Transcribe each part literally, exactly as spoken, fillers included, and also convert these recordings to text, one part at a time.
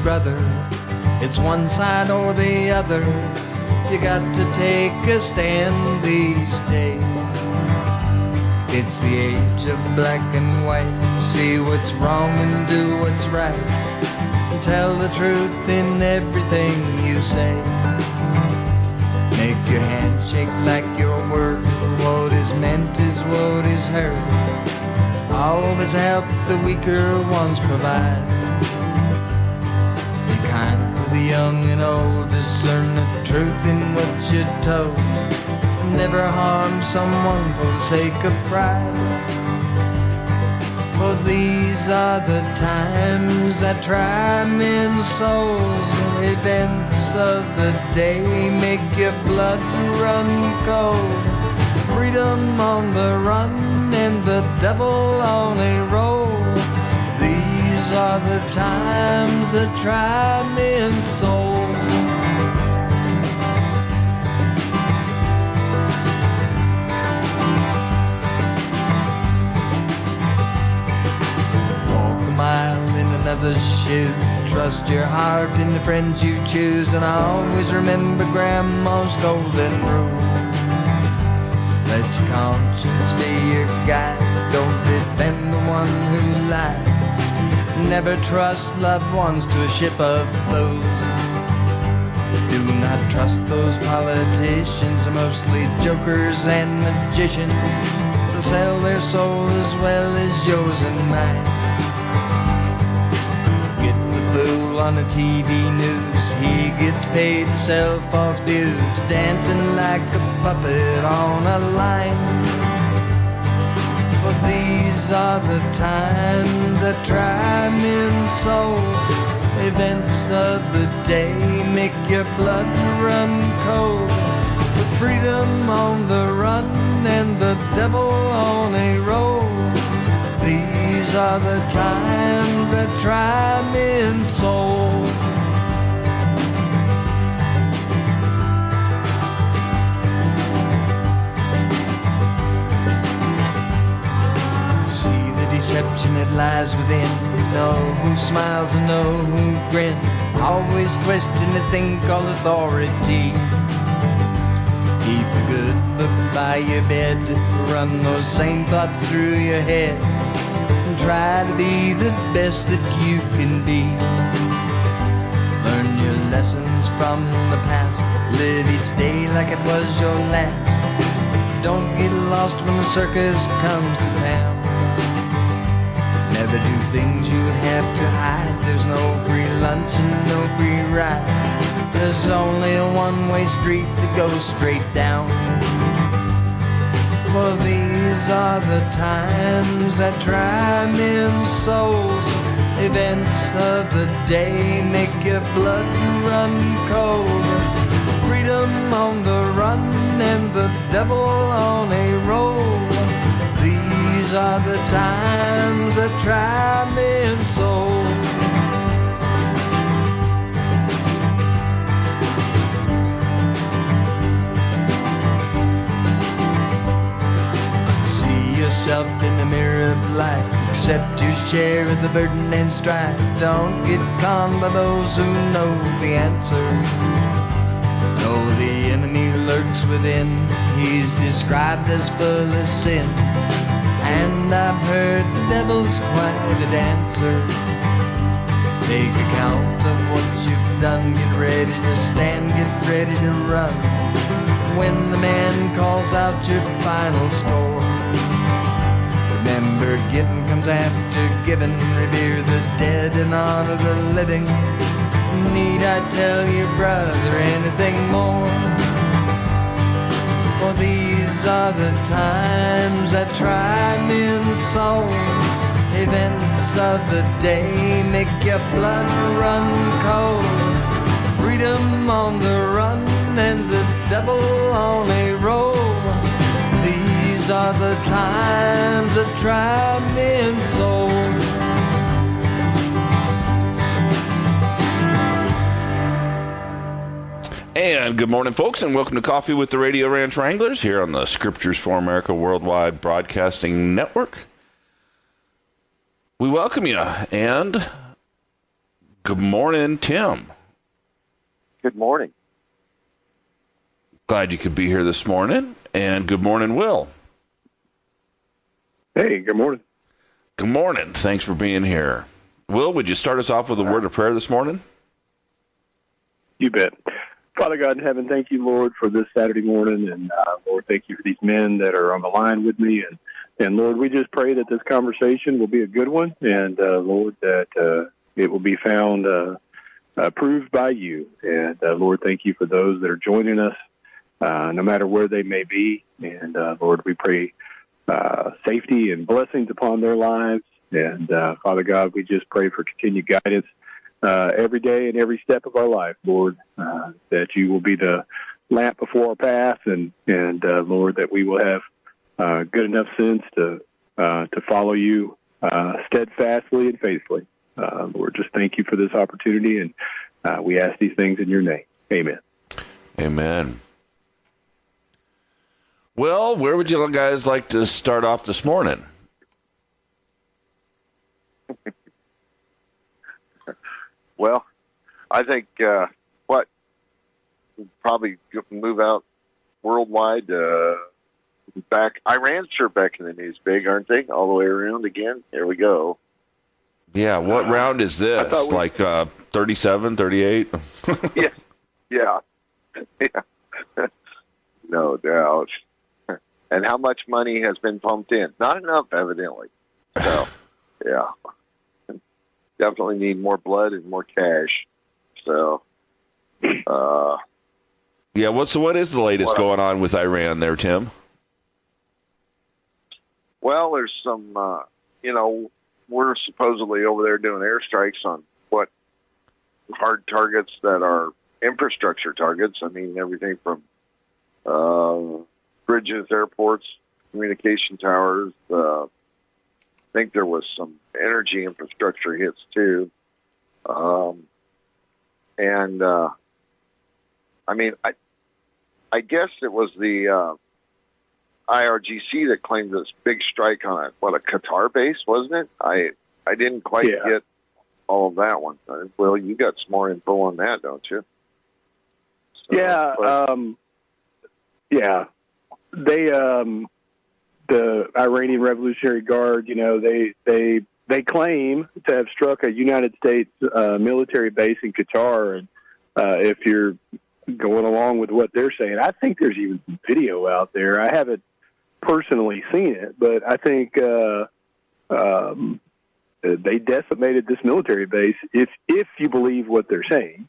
brother. It's one side or the other. You got to take a stand these days. It's the age of black and white. See what's wrong and do what's right. And tell the truth in everything you say. Make your hand shake like your word. What is meant is what is heard. Always help the weaker ones provide. Be kind to the young and old. Discern the truth in what you're told. Never harm someone for the sake of pride. For these are the times that try men's souls. Events of the day make your blood run cold. Freedom on the run and the devil on a roll. These are the times that try men's souls. Another's shoe. Trust your heart in the friends you choose, and always remember Grandma's golden rule. Let your conscience be your guide. Don't defend the one who lies. Never trust loved ones to a ship of foes. Do not trust those politicians, mostly jokers and magicians. They'll sell their soul as well as yours and mine. Fool on the T V news, he gets paid to sell false views, dancing like a puppet on a line. For these are the times that try men's souls. Events of the day make your blood run cold. With freedom on the run and the devil on a roll. These are the times that try men's souls. See the deception that lies within. Know who smiles and know who grins. Always question the thing called authority. Keep a good book by your bed. Run those same thoughts through your head. Try to be the best that you can be. Learn your lessons from the past. Live each day like it was your last. Don't get lost when the circus comes to town. Never do things you have to hide. There's no free lunch and no free ride. There's only a one-way street that goes straight down. For these are the times that try men's souls. Events of the day make your blood run cold. Freedom on the run and the devil on a roll. These are the times that try men's souls. Yourself in the mirror of life. Accept your share of the burden and strife. Don't get conned by those who know the answer. Know the enemy lurks within. He's described as full of sin. And I've heard the devil's quite a dancer. Take account of what you've done. Get ready to stand, get ready to run. When the man calls out your final score. Remember, giving comes after giving. Revere the dead and honor the living. Need I tell you, brother, anything more? For these are the times that try men's souls. Events of the day make your blood run cold. Freedom on the run and the devil on a roll. These are the times that try men's souls. And good morning, folks, and welcome to Coffee with the Radio Ranch Wranglers here on the Scriptures for America Worldwide Broadcasting Network. We welcome you, and Good morning, Tim. Good morning. Glad you could be here this morning. And good morning, Will. Hey, good morning. Good morning. Thanks for being here. Will, would you start us off with a word of prayer this morning? You bet. Father God in heaven, thank you, Lord, for this Saturday morning. And, uh, Lord, thank you for these men that are on the line with me. And, and Lord, we just pray that this conversation will be a good one. And, uh, Lord, that uh, it will be found uh, approved by you. And, uh, Lord, thank you for those that are joining us, uh, no matter where they may be. And, uh, Lord, we pray uh, safety and blessings upon their lives. And, uh, Father God, we just pray for continued guidance Uh, every day and every step of our life, Lord, uh, that you will be the lamp before our path, and, and uh, Lord, that we will have uh, good enough sense to uh, to follow you uh, steadfastly and faithfully. Uh, Lord, just thank you for this opportunity, and uh, we ask these things in your name. Amen. Amen. Well, where would you guys like to start off this morning? Well, I think uh, what we'll probably move out worldwide. Uh, back, Iran's sure back in the news, big, aren't they? All the way around again. Here we go. Yeah, what uh, round is this? We, like uh, thirty-seven, thirty-eight? yeah, yeah, yeah. No doubt. And how much money has been pumped in? Not enough, evidently. So, yeah. Definitely need more blood and more cash. So, uh, yeah. What's what is the latest what, going on with Iran there, Tim? Well, there's some. Uh, you know, we're supposedly over there doing airstrikes on what hard targets that are infrastructure targets. I mean, everything from uh, bridges, airports, communication towers. Uh, I think there was some energy infrastructure hits too. Um, and, uh, I mean, I, I guess it was the, uh, I R G C that claimed this big strike on a, what, a Qatar base, wasn't it? I, I didn't quite yeah. get all of that one. Well, you got some more info on that, don't you? So, yeah. But, um, yeah. They, um, the Iranian Revolutionary Guard, you know, they they they claim to have struck a United States uh, military base in Qatar. And uh, if you're going along with what they're saying, I think there's even some video out there. I haven't personally seen it, but I think uh, um, they decimated this military base, if if you believe what they're saying.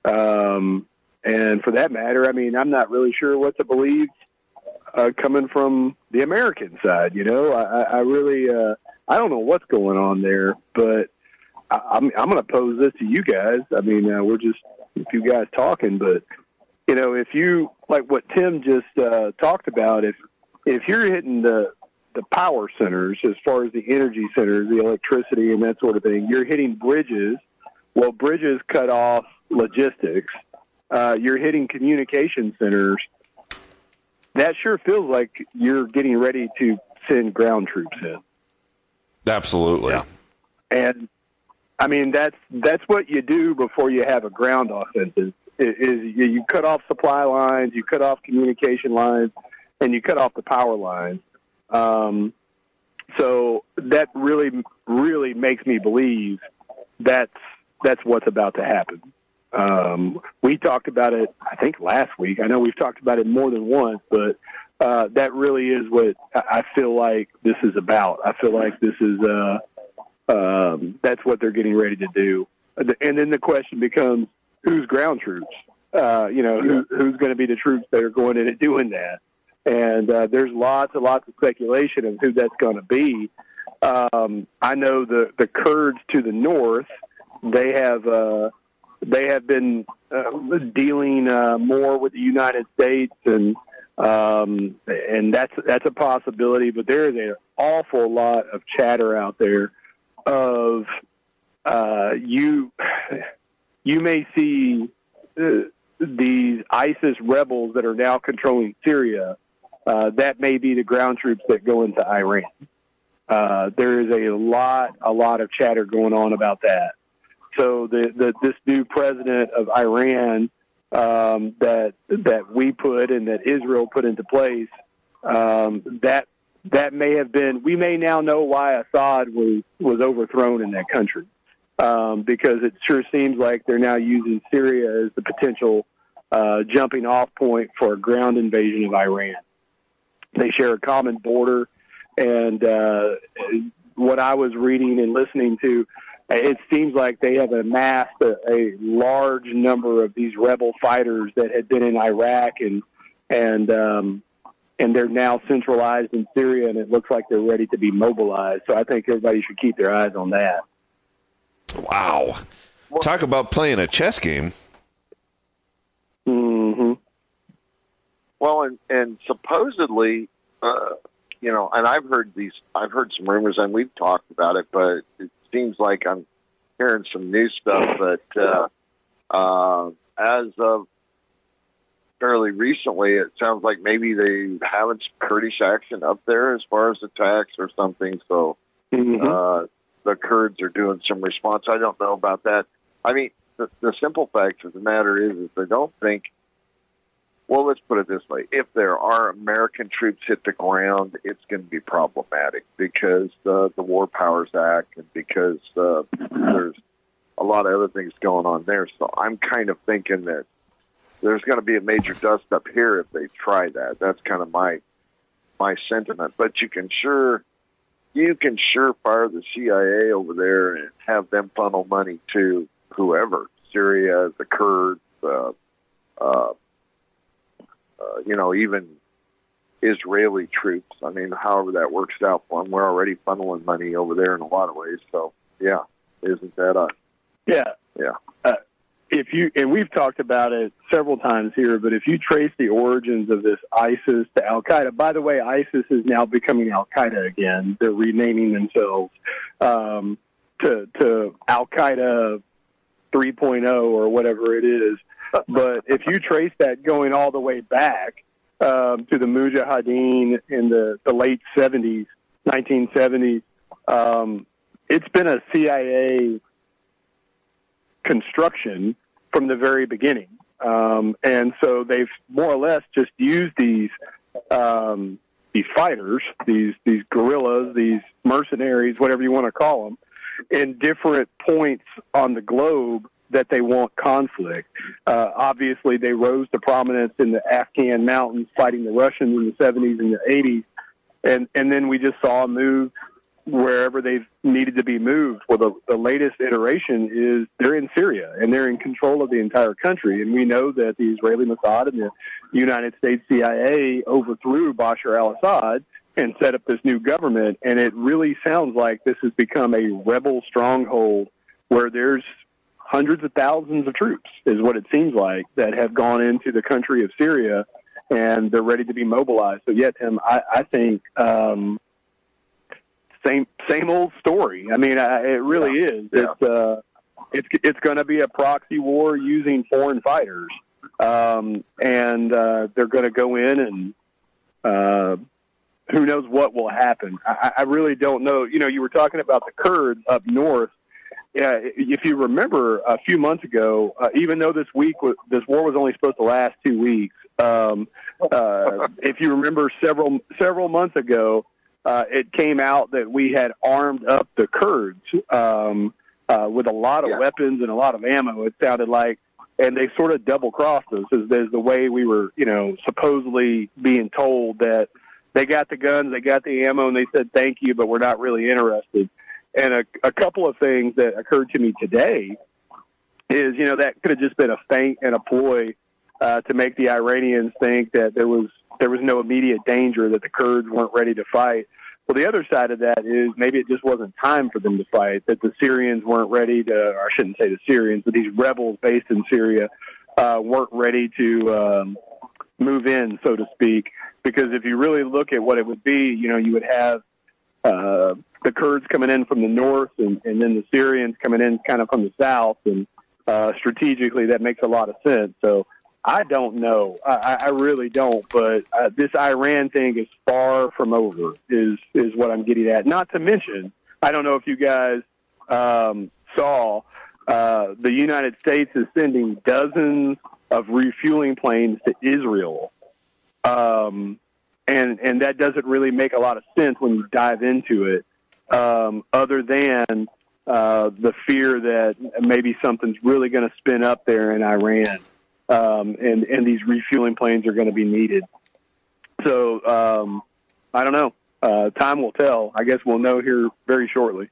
Um, and for that matter, I mean, I'm not really sure what to believe. Uh, coming from the American side, you know, I, I really, uh, I don't know what's going on there, but I, I'm, I'm going to pose this to you guys. I mean, uh, we're just a few guys talking, but you know, if you like what Tim just uh, talked about, if if you're hitting the the power centers as far as the energy centers, the electricity and that sort of thing, you're hitting bridges. Well, bridges cut off logistics. Uh, you're hitting communication centers. That sure feels like you're getting ready to send ground troops in. Absolutely. Yeah. And, I mean, that's that's what you do before you have a ground offensive, is, is you cut off supply lines, you cut off communication lines, and you cut off the power lines. Um, so that really, really makes me believe that's, that's what's about to happen. Um, we talked about it, I think, last week. I know we've talked about it more than once, but uh, that really is what I feel like this is about. I feel like this is uh, um, that's what they're getting ready to do. And then the question becomes, who's ground troops? Uh, you know, who, who's going to be the troops that are going in and doing that? And uh, there's lots and lots of speculation of who that's going to be. Um, I know the, the Kurds to the north, they have uh, – They have been uh, dealing uh, more with the United States, and um, and that's that's a possibility. But there is an awful lot of chatter out there of uh, you. You may see uh, these ISIS rebels that are now controlling Syria. Uh, that may be the ground troops that go into Iran. Uh, there is a lot, a lot of chatter going on about that. So the, the this new president of Iran um, that that we put and that Israel put into place, um, that that may have been. We may now know why Assad was was overthrown in that country, um, because it sure seems like they're now using Syria as the potential uh, jumping off point for a ground invasion of Iran. They share a common border, and uh, what I was reading and listening to, it seems like they have amassed a, a large number of these rebel fighters that had been in Iraq, and and um, and they're now centralized in Syria, and it looks like they're ready to be mobilized. So I think everybody should keep their eyes on that. Wow. Talk about playing a chess game. Mm-hmm. Well, and, and supposedly, uh, you know, and I've heard these, I've heard some rumors, and we've talked about it, but it seems like I'm hearing some new stuff that, uh, uh, as of fairly recently, it sounds like maybe they having some Kurdish action up there as far as attacks or something. So, Mm-hmm. uh, the Kurds are doing some response. I don't know about that. I mean, the, the simple fact of the matter is, is they don't think. Well, let's put it this way. If there are American troops hit the ground, it's going to be problematic because uh, the War Powers Act and because uh, there's a lot of other things going on there. So I'm kind of thinking that there's going to be a major dust up here if they try that. That's kind of my my sentiment. But you can sure you can sure fire the C I A over there and have them funnel money to whoever, Syria, the Kurds, uh, uh, Uh, you know, even Israeli troops. I mean, however that works out for them, we're already funneling money over there in a lot of ways. So, yeah, isn't that a... Yeah. Yeah. Uh, if you, and we've talked about it several times here, but if you trace the origins of this ISIS to Al-Qaeda, by the way, ISIS is now becoming Al-Qaeda again. They're renaming themselves um, to, to Al-Qaeda three point oh or whatever it is. But if you trace that going all the way back um, to the Mujahideen in the, the late seventies, nineteen seventies, um, it's been a C I A construction from the very beginning. Um, and so they've more or less just used these um, these fighters, these these guerrillas, these mercenaries, whatever you want to call them, in different points on the globe that they want conflict. Uh, obviously, they rose to prominence in the Afghan mountains fighting the Russians in the seventies and the eighties, and, and then we just saw them move wherever they've needed to be moved. Well, the, the latest iteration is they're in Syria, and they're in control of the entire country, and we know that the Israeli Mossad and the United States C I A overthrew Bashar al-Assad and set up this new government, and it really sounds like this has become a rebel stronghold where there's hundreds of thousands of troops is what it seems like that have gone into the country of Syria, and they're ready to be mobilized. So, yeah, Tim, I, I think um, same same old story. I mean, I, it really yeah. is. Yeah. It's uh, it's it's going to be a proxy war using foreign fighters, um, and uh, they're going to go in and uh, who knows what will happen. I, I really don't know. You know, you were talking about the Kurds up north. Yeah, if you remember a few months ago, uh, even though this week was, this war was only supposed to last two weeks, um, uh, if you remember several several months ago, uh, it came out that we had armed up the Kurds um, uh, with a lot of yeah. weapons and a lot of ammo. It sounded like, and they sort of double crossed us as, as the way we were, you know, supposedly being told that they got the guns, they got the ammo, and they said thank you, but we're not really interested. And a, a couple of things that occurred to me today is, you know, that could have just been a feint and a ploy uh, to make the Iranians think that there was there was no immediate danger, that the Kurds weren't ready to fight. Well, the other side of that is maybe it just wasn't time for them to fight, that the Syrians weren't ready to, or I shouldn't say the Syrians, but these rebels based in Syria uh, weren't ready to um, move in, so to speak. Because if you really look at what it would be, you know, you would have uh, the Kurds coming in from the north, and, and then the Syrians coming in kind of from the south, and uh, strategically that makes a lot of sense. So I don't know. I, I really don't. But uh, this Iran thing is far from over, is is what I'm getting at. Not to mention, I don't know if you guys um, saw uh, the United States is sending dozens of refueling planes to Israel. Um, and, and that doesn't really make a lot of sense when you dive into it, um, other than uh, the fear that maybe something's really going to spin up there in Iran, um, and, and these refueling planes are going to be needed. So um, I don't know. Uh, time will tell. I guess we'll know here very shortly.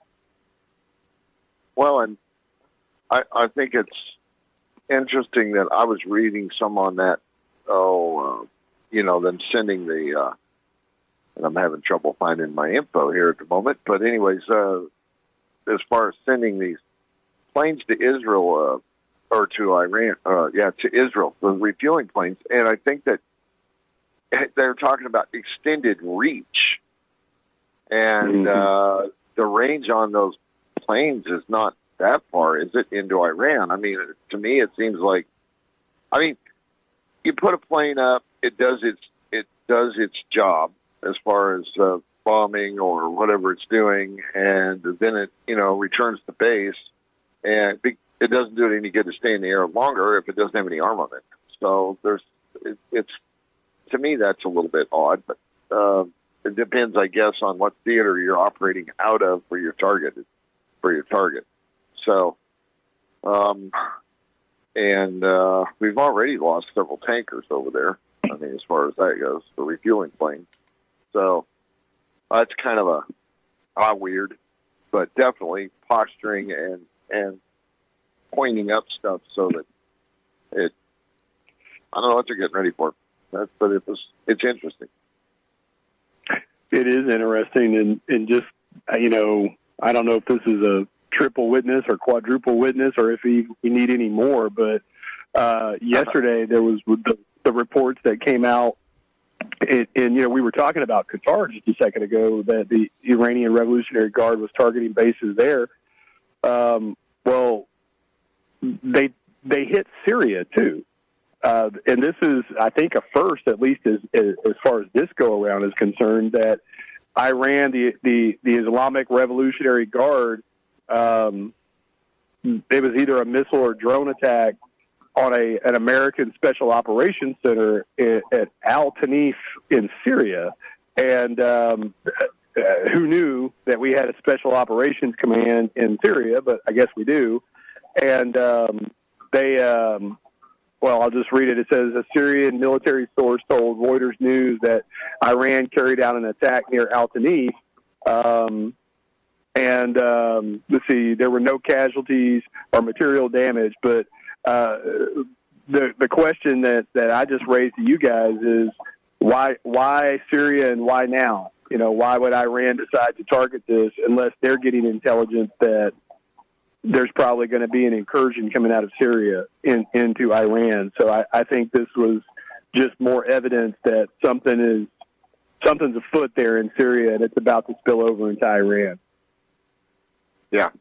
Well, and I, I think it's interesting that I was reading some on that, oh, uh, you know, them sending the, uh, and I'm having trouble finding my info here at the moment, but anyways, uh, as far as sending these planes to Israel, uh, or to Iran, uh, yeah, to Israel, the refueling planes, and I think that they're talking about extended reach, and mm-hmm. uh, the range on those planes is not that far, is it, into Iran? I mean, to me, it seems like, I mean, you put a plane up, it does its it does its job as far as uh, bombing or whatever it's doing, and then it, you know, returns to base, and it doesn't do it any good to stay in the air longer if it doesn't have any armament. So there's, it, it's, to me, that's a little bit odd, but uh, it depends, I guess, on what theater you're operating out of for your target. For your target. So, um, and uh, we've already lost several tankers over there. I mean, as far as that goes, the refueling plane. So that's kind of a ah, weird, but definitely posturing and and pointing up stuff so that it. I don't know what they're getting ready for. That's, but it was, it's interesting. It is interesting, and, and just, you know, I don't know if this is a triple witness or quadruple witness or if we, we need any more, but uh, yesterday there was the, the reports that came out, and, and, you know, we were talking about Qatar just a second ago, that the Iranian Revolutionary Guard was targeting bases there. Um, well, they they hit Syria, too. Uh, and this is, I think, a first, at least as, as, as far as this go-around is concerned, that Iran, the, the, the Islamic Revolutionary Guard, um, it was either a missile or drone attack on a an American Special Operations Center at, at Al Tanif in Syria. And um, uh, who knew that we had a Special Operations Command in Syria, but I guess we do. And um, they... Um, Well, I'll just read it. It says, a Syrian military source told Reuters News that Iran carried out an attack near Al Tanif. Um, and um, let's see, there were no casualties or material damage. But uh, the the question that, that I just raised to you guys is, why why Syria and why now? You know, why would Iran decide to target this unless they're getting intelligence that there's probably going to be an incursion coming out of Syria in, into Iran. So I, I think this was just more evidence that something is something's afoot there in Syria, and it's about to spill over into Iran. Yeah.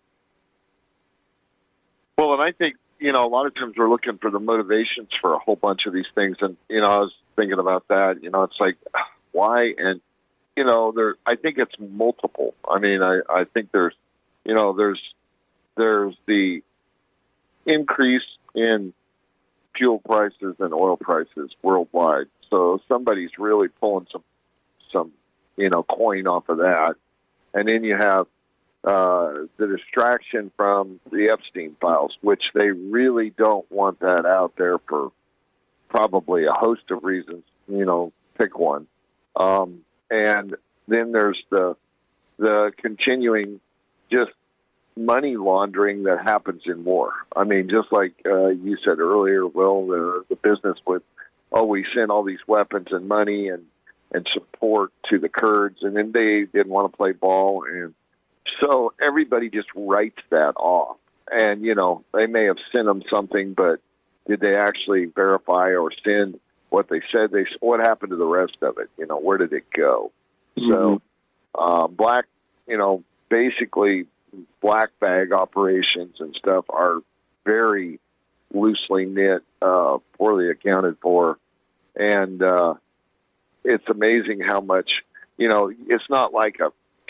Well, and I think, you know, a lot of times we're looking for the motivations for a whole bunch of these things. And, you know, I was thinking about that. You know, it's like, why? And, you know, there, I think it's multiple. I mean, I, I think there's, you know, there's, There's the increase in fuel prices and oil prices worldwide. So somebody's really pulling some, some, you know, coin off of that. And then you have uh, the distraction from the Epstein files, which they really don't want that out there for probably a host of reasons. You know, pick one. Um, and then there's the the continuing just money laundering that happens in war. I mean, just like uh, you said earlier, Will, the, the business with, oh, we sent all these weapons and money and, and support to the Kurds, and then they didn't want to play ball. And so everybody just writes that off. And, you know, they may have sent them something, but did they actually verify or send what they said? They What happened to the rest of it? You know, where did it go? Mm-hmm. So uh, black, you know, basically black bag operations and stuff are very loosely knit, uh, poorly accounted for. And uh, it's amazing how much, you know, it's not like a few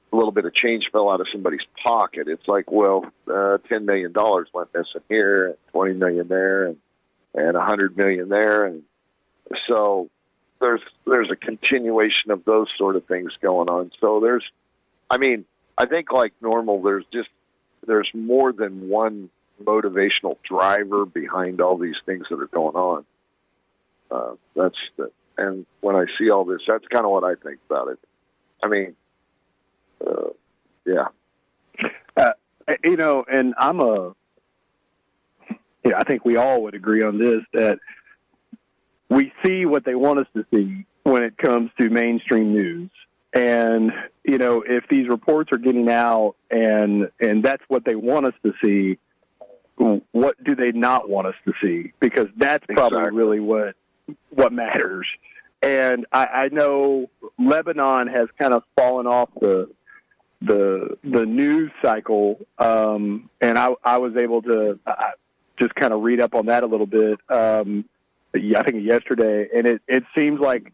a little bit of change fell out of somebody's pocket. It's like, well, uh, ten million dollars went missing here, and twenty million dollars there, and and one hundred million dollars there, and so there's there's a continuation of those sort of things going on. So there's, I mean, I think like normal, there's just there's more than one motivational driver behind all these things that are going on. Uh, that's the, and when I see all this, that's kind of what I think about it. I mean, uh, yeah. Uh, you know, and I'm a, yeah, I think we all would agree on this, that we see what they want us to see when it comes to mainstream news. And, you know, if these reports are getting out and, and that's what they want us to see, what do they not want us to see? Because that's probably exactly. really what, what matters. And I, I know Lebanon has kind of fallen off the, the, the news cycle. Um, and I, I was able to uh, just kind of read up on that a little bit. Um, I think yesterday, and it, it seems like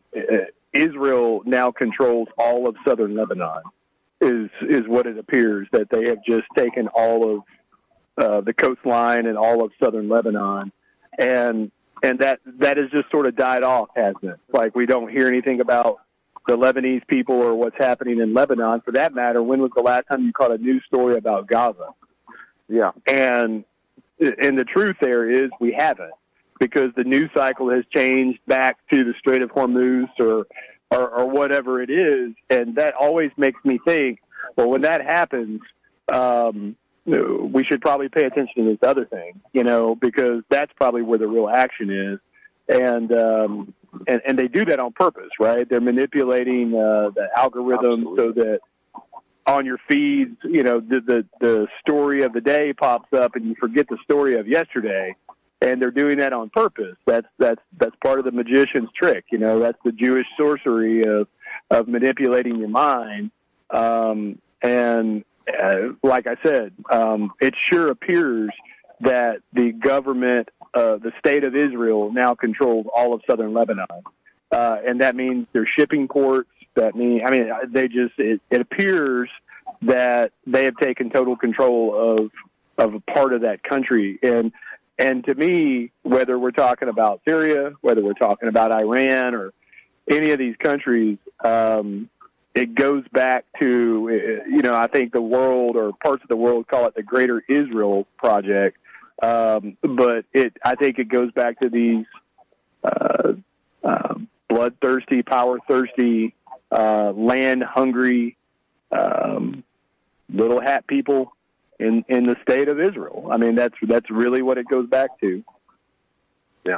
Israel now controls all of southern Lebanon, is is what it appears, that they have just taken all of uh, the coastline and all of southern Lebanon, and and that that has just sort of died off, hasn't it? Like, we don't hear anything about the Lebanese people or what's happening in Lebanon. For that matter, when was the last time you caught a news story about Gaza? Yeah, and and the truth there is we haven't. Because the news cycle has changed back to the Strait of Hormuz or, or, or whatever it is. And that always makes me think, well, when that happens, um, we should probably pay attention to this other thing, you know, because that's probably where the real action is. And, um, and, and they do that on purpose, right? They're manipulating, uh, the algorithm Absolutely. so that on your feeds, you know, the, the, the story of the day pops up and you forget the story of yesterday. And they're doing that on purpose. That's that's that's part of the magician's trick. You know, that's the Jewish sorcery of of manipulating your mind. Um, and uh, like I said, um, it sure appears that the government, uh, the state of Israel, now controls all of southern Lebanon, uh, and that means their shipping ports. That mean, I mean, they just it, it appears that they have taken total control of of a part of that country. And And to me, whether we're talking about Syria, whether we're talking about Iran or any of these countries, um, it goes back to, you know, I think the world or parts of the world call it the Greater Israel Project. Um, but it, I think it goes back to these uh, uh, bloodthirsty, power-thirsty, uh, land-hungry, um, little hat people in in the state of Israel. I mean, that's that's really what it goes back to. Yeah.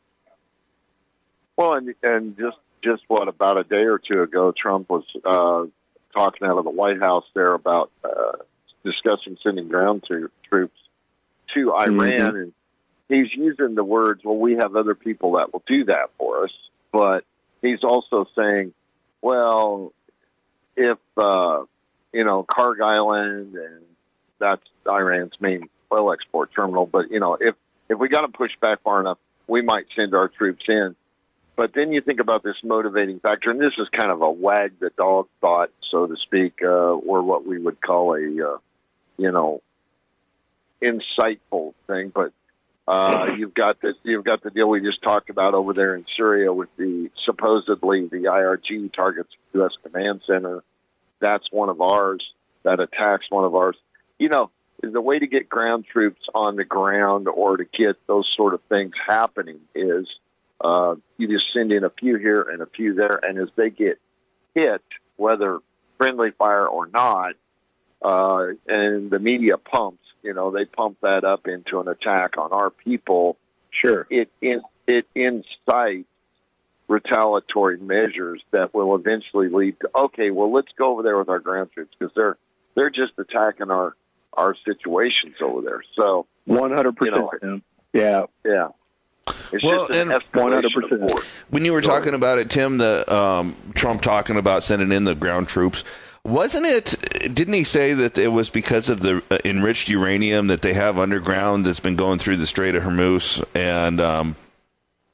Well, and and just just what about a day or two ago, Trump was uh, talking out of the White House there about uh, discussing sending ground to, troops to Iran, mm-hmm. and he's using the words, "Well, we have other people that will do that for us," but he's also saying, "Well, if uh, you know, Karg Island and that's Iran's main oil export terminal. But, you know, if, if we got to push back far enough, we might send our troops in." But then you think about this motivating factor, and this is kind of a wag the dog thought, so to speak, uh, or what we would call a, uh, you know, insightful thing. But uh, you've got this, you've got the deal we just talked about over there in Syria with the supposedly the I R G targets U S Command Center. That's one of ours that attacks one of ours. You know, the way to get ground troops on the ground or to get those sort of things happening is uh, you just send in a few here and a few there, and as they get hit, whether friendly fire or not, uh, and the media pumps, you know, they pump that up into an attack on our people. Sure. It it, it incites retaliatory measures that will eventually lead to, okay, well, let's go over there with our ground troops because they're they're just attacking our our situations over there. So one hundred percent. You know, yeah. Yeah. It's well, just an and one hundred percent. When you were talking about it, Tim, the um, Trump talking about sending in the ground troops, wasn't it, didn't he say that it was because of the uh, enriched uranium that they have underground that's been going through the Strait of Hormuz? And um,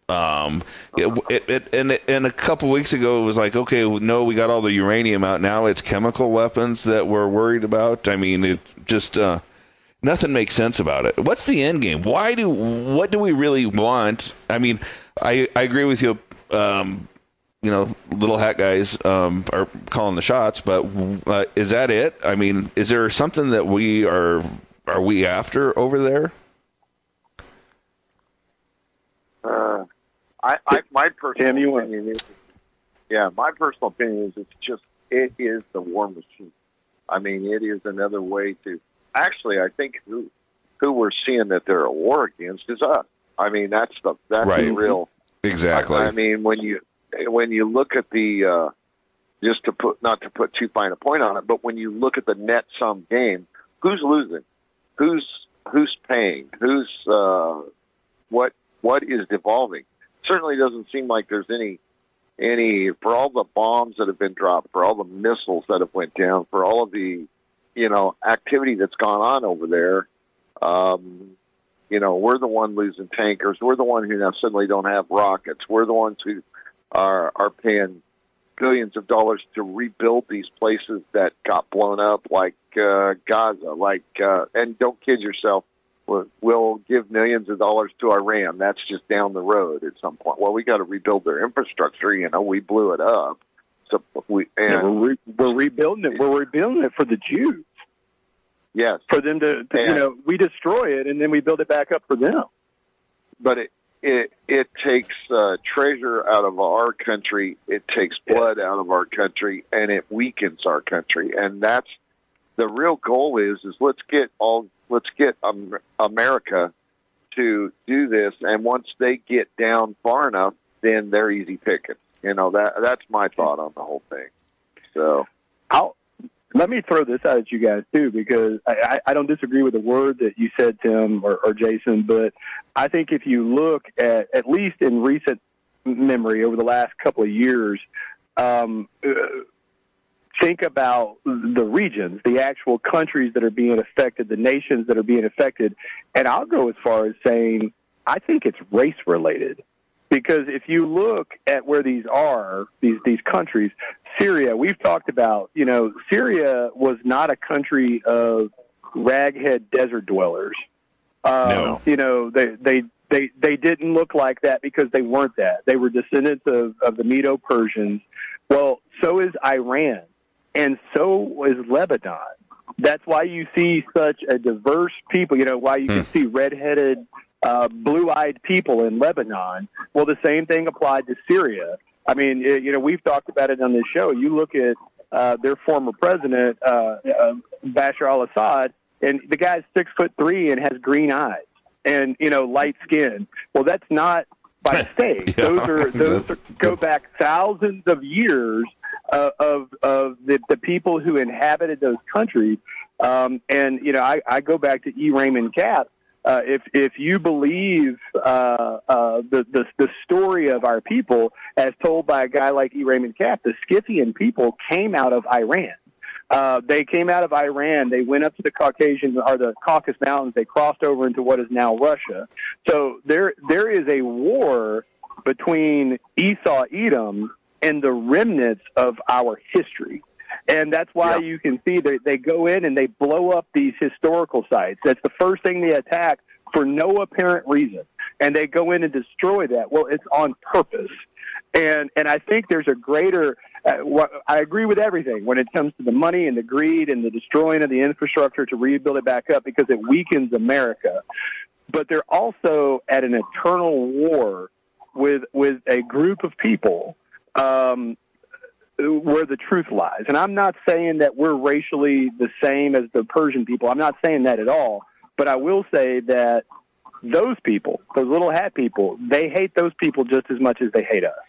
Um, it, it, it, and and a couple weeks ago it was like, okay, no, we got all the uranium out. Now it's chemical weapons that we're worried about. I mean, it just uh, nothing makes sense about it. What's the end game? Why do what do we really want? I mean, I I agree with you. Um, you know, little hat guys um, are calling the shots, but uh, is that it? I mean, is there something that we are are we after over there? Uh, I, I my personal Tim, you opinion is, yeah, my personal opinion is it's just it is the war machine. I mean, it is another way to. Actually, I think who who we're seeing that they're at war against is us. I mean, that's the that's Right. the real. Exactly. I, I mean, when you when you look at the uh, just to put not to put too fine a point on it, but when you look at the net sum game, who's losing? Who's who's paying? Who's uh, what what is devolving? Certainly doesn't seem like there's any any for all the bombs that have been dropped, for all the missiles that have went down, for all of the you know activity that's gone on over there. Um, you know, we're the one losing tankers. We're the one who now suddenly don't have rockets. We're the ones who are are paying billions of dollars to rebuild these places that got blown up, like uh, Gaza. Like, uh, and don't kid yourself, we'll, we'll give millions of dollars to Iran. That's just down the road at some point. Well, we got to rebuild their infrastructure. You know, we blew it up. So we and Yeah, we're, re- we're rebuilding it. We're rebuilding it for the Jews. yes, For them to, to you And- know, we destroy it and then we build it back up for them. but it it it takes uh, treasure out of our country. It takes blood out of our country, and it weakens our country. And that's the real goal. Is is let's get all let's get um, America to do this, and once they get down far enough, then they're easy picking. You know that that's my thought on the whole thing. So I'll, let me throw this out at you guys too, because I, I, I don't disagree with the word that you said, Tim or, or Jason, but I think if you look at, at least in recent memory over the last couple of years, um, uh, think about the regions, the actual countries that are being affected, the nations that are being affected. And I'll go as far as saying, I think it's race related. Because if you look at where these are, these these countries, Syria, we've talked about, you know, Syria was not a country of raghead desert dwellers. Um, No. You know, they, they, they, they didn't look like that because they weren't that. They were descendants of, of the Medo-Persians. Well, so is Iran, and so is Lebanon. That's why you see such a diverse people, you know, why you can see redheaded, uh, blue-eyed people in Lebanon. Well, the same thing applied to Syria. I mean, it, you know, we've talked about it on this show. You look at uh, their former president, uh, uh, Bashar al-Assad, and the guy's six foot three and has green eyes and, you know, light skin. Well, that's not by mistake. Yeah. Those are those are, go back thousands of years uh, of of the, the people who inhabited those countries. Um, and you know, I, I go back to E. Raymond Capp. Uh, if if you believe uh, uh, the, the the story of our people as told by a guy like E. Raymond Capp, the Scythian people came out of Iran. Uh, they came out of Iran. They went up to the Caucasian or the Caucasus Mountains. They crossed over into what is now Russia. So there there is a war between Esau, Edom, and the remnants of our history. And that's why Yeah. you can see that they go in and they blow up these historical sites. That's the first thing they attack for no apparent reason. And they go in and destroy that. Well, it's on purpose. And and I think there's a greater uh, what, I agree with everything when it comes to the money and the greed and the destroying of the infrastructure to rebuild it back up because it weakens America. But they're also at an eternal war with with a group of people um, where the truth lies. And I'm not saying that we're racially the same as the Persian people. I'm not saying that at all. But I will say that those people, those little hat people, they hate those people just as much as they hate us.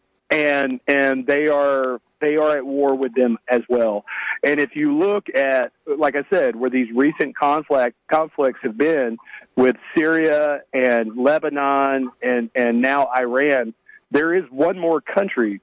And and they are they are at war with them as well. And if you look at, like I said, where these recent conflict conflicts have been with Syria and Lebanon and, and now Iran, there is one more country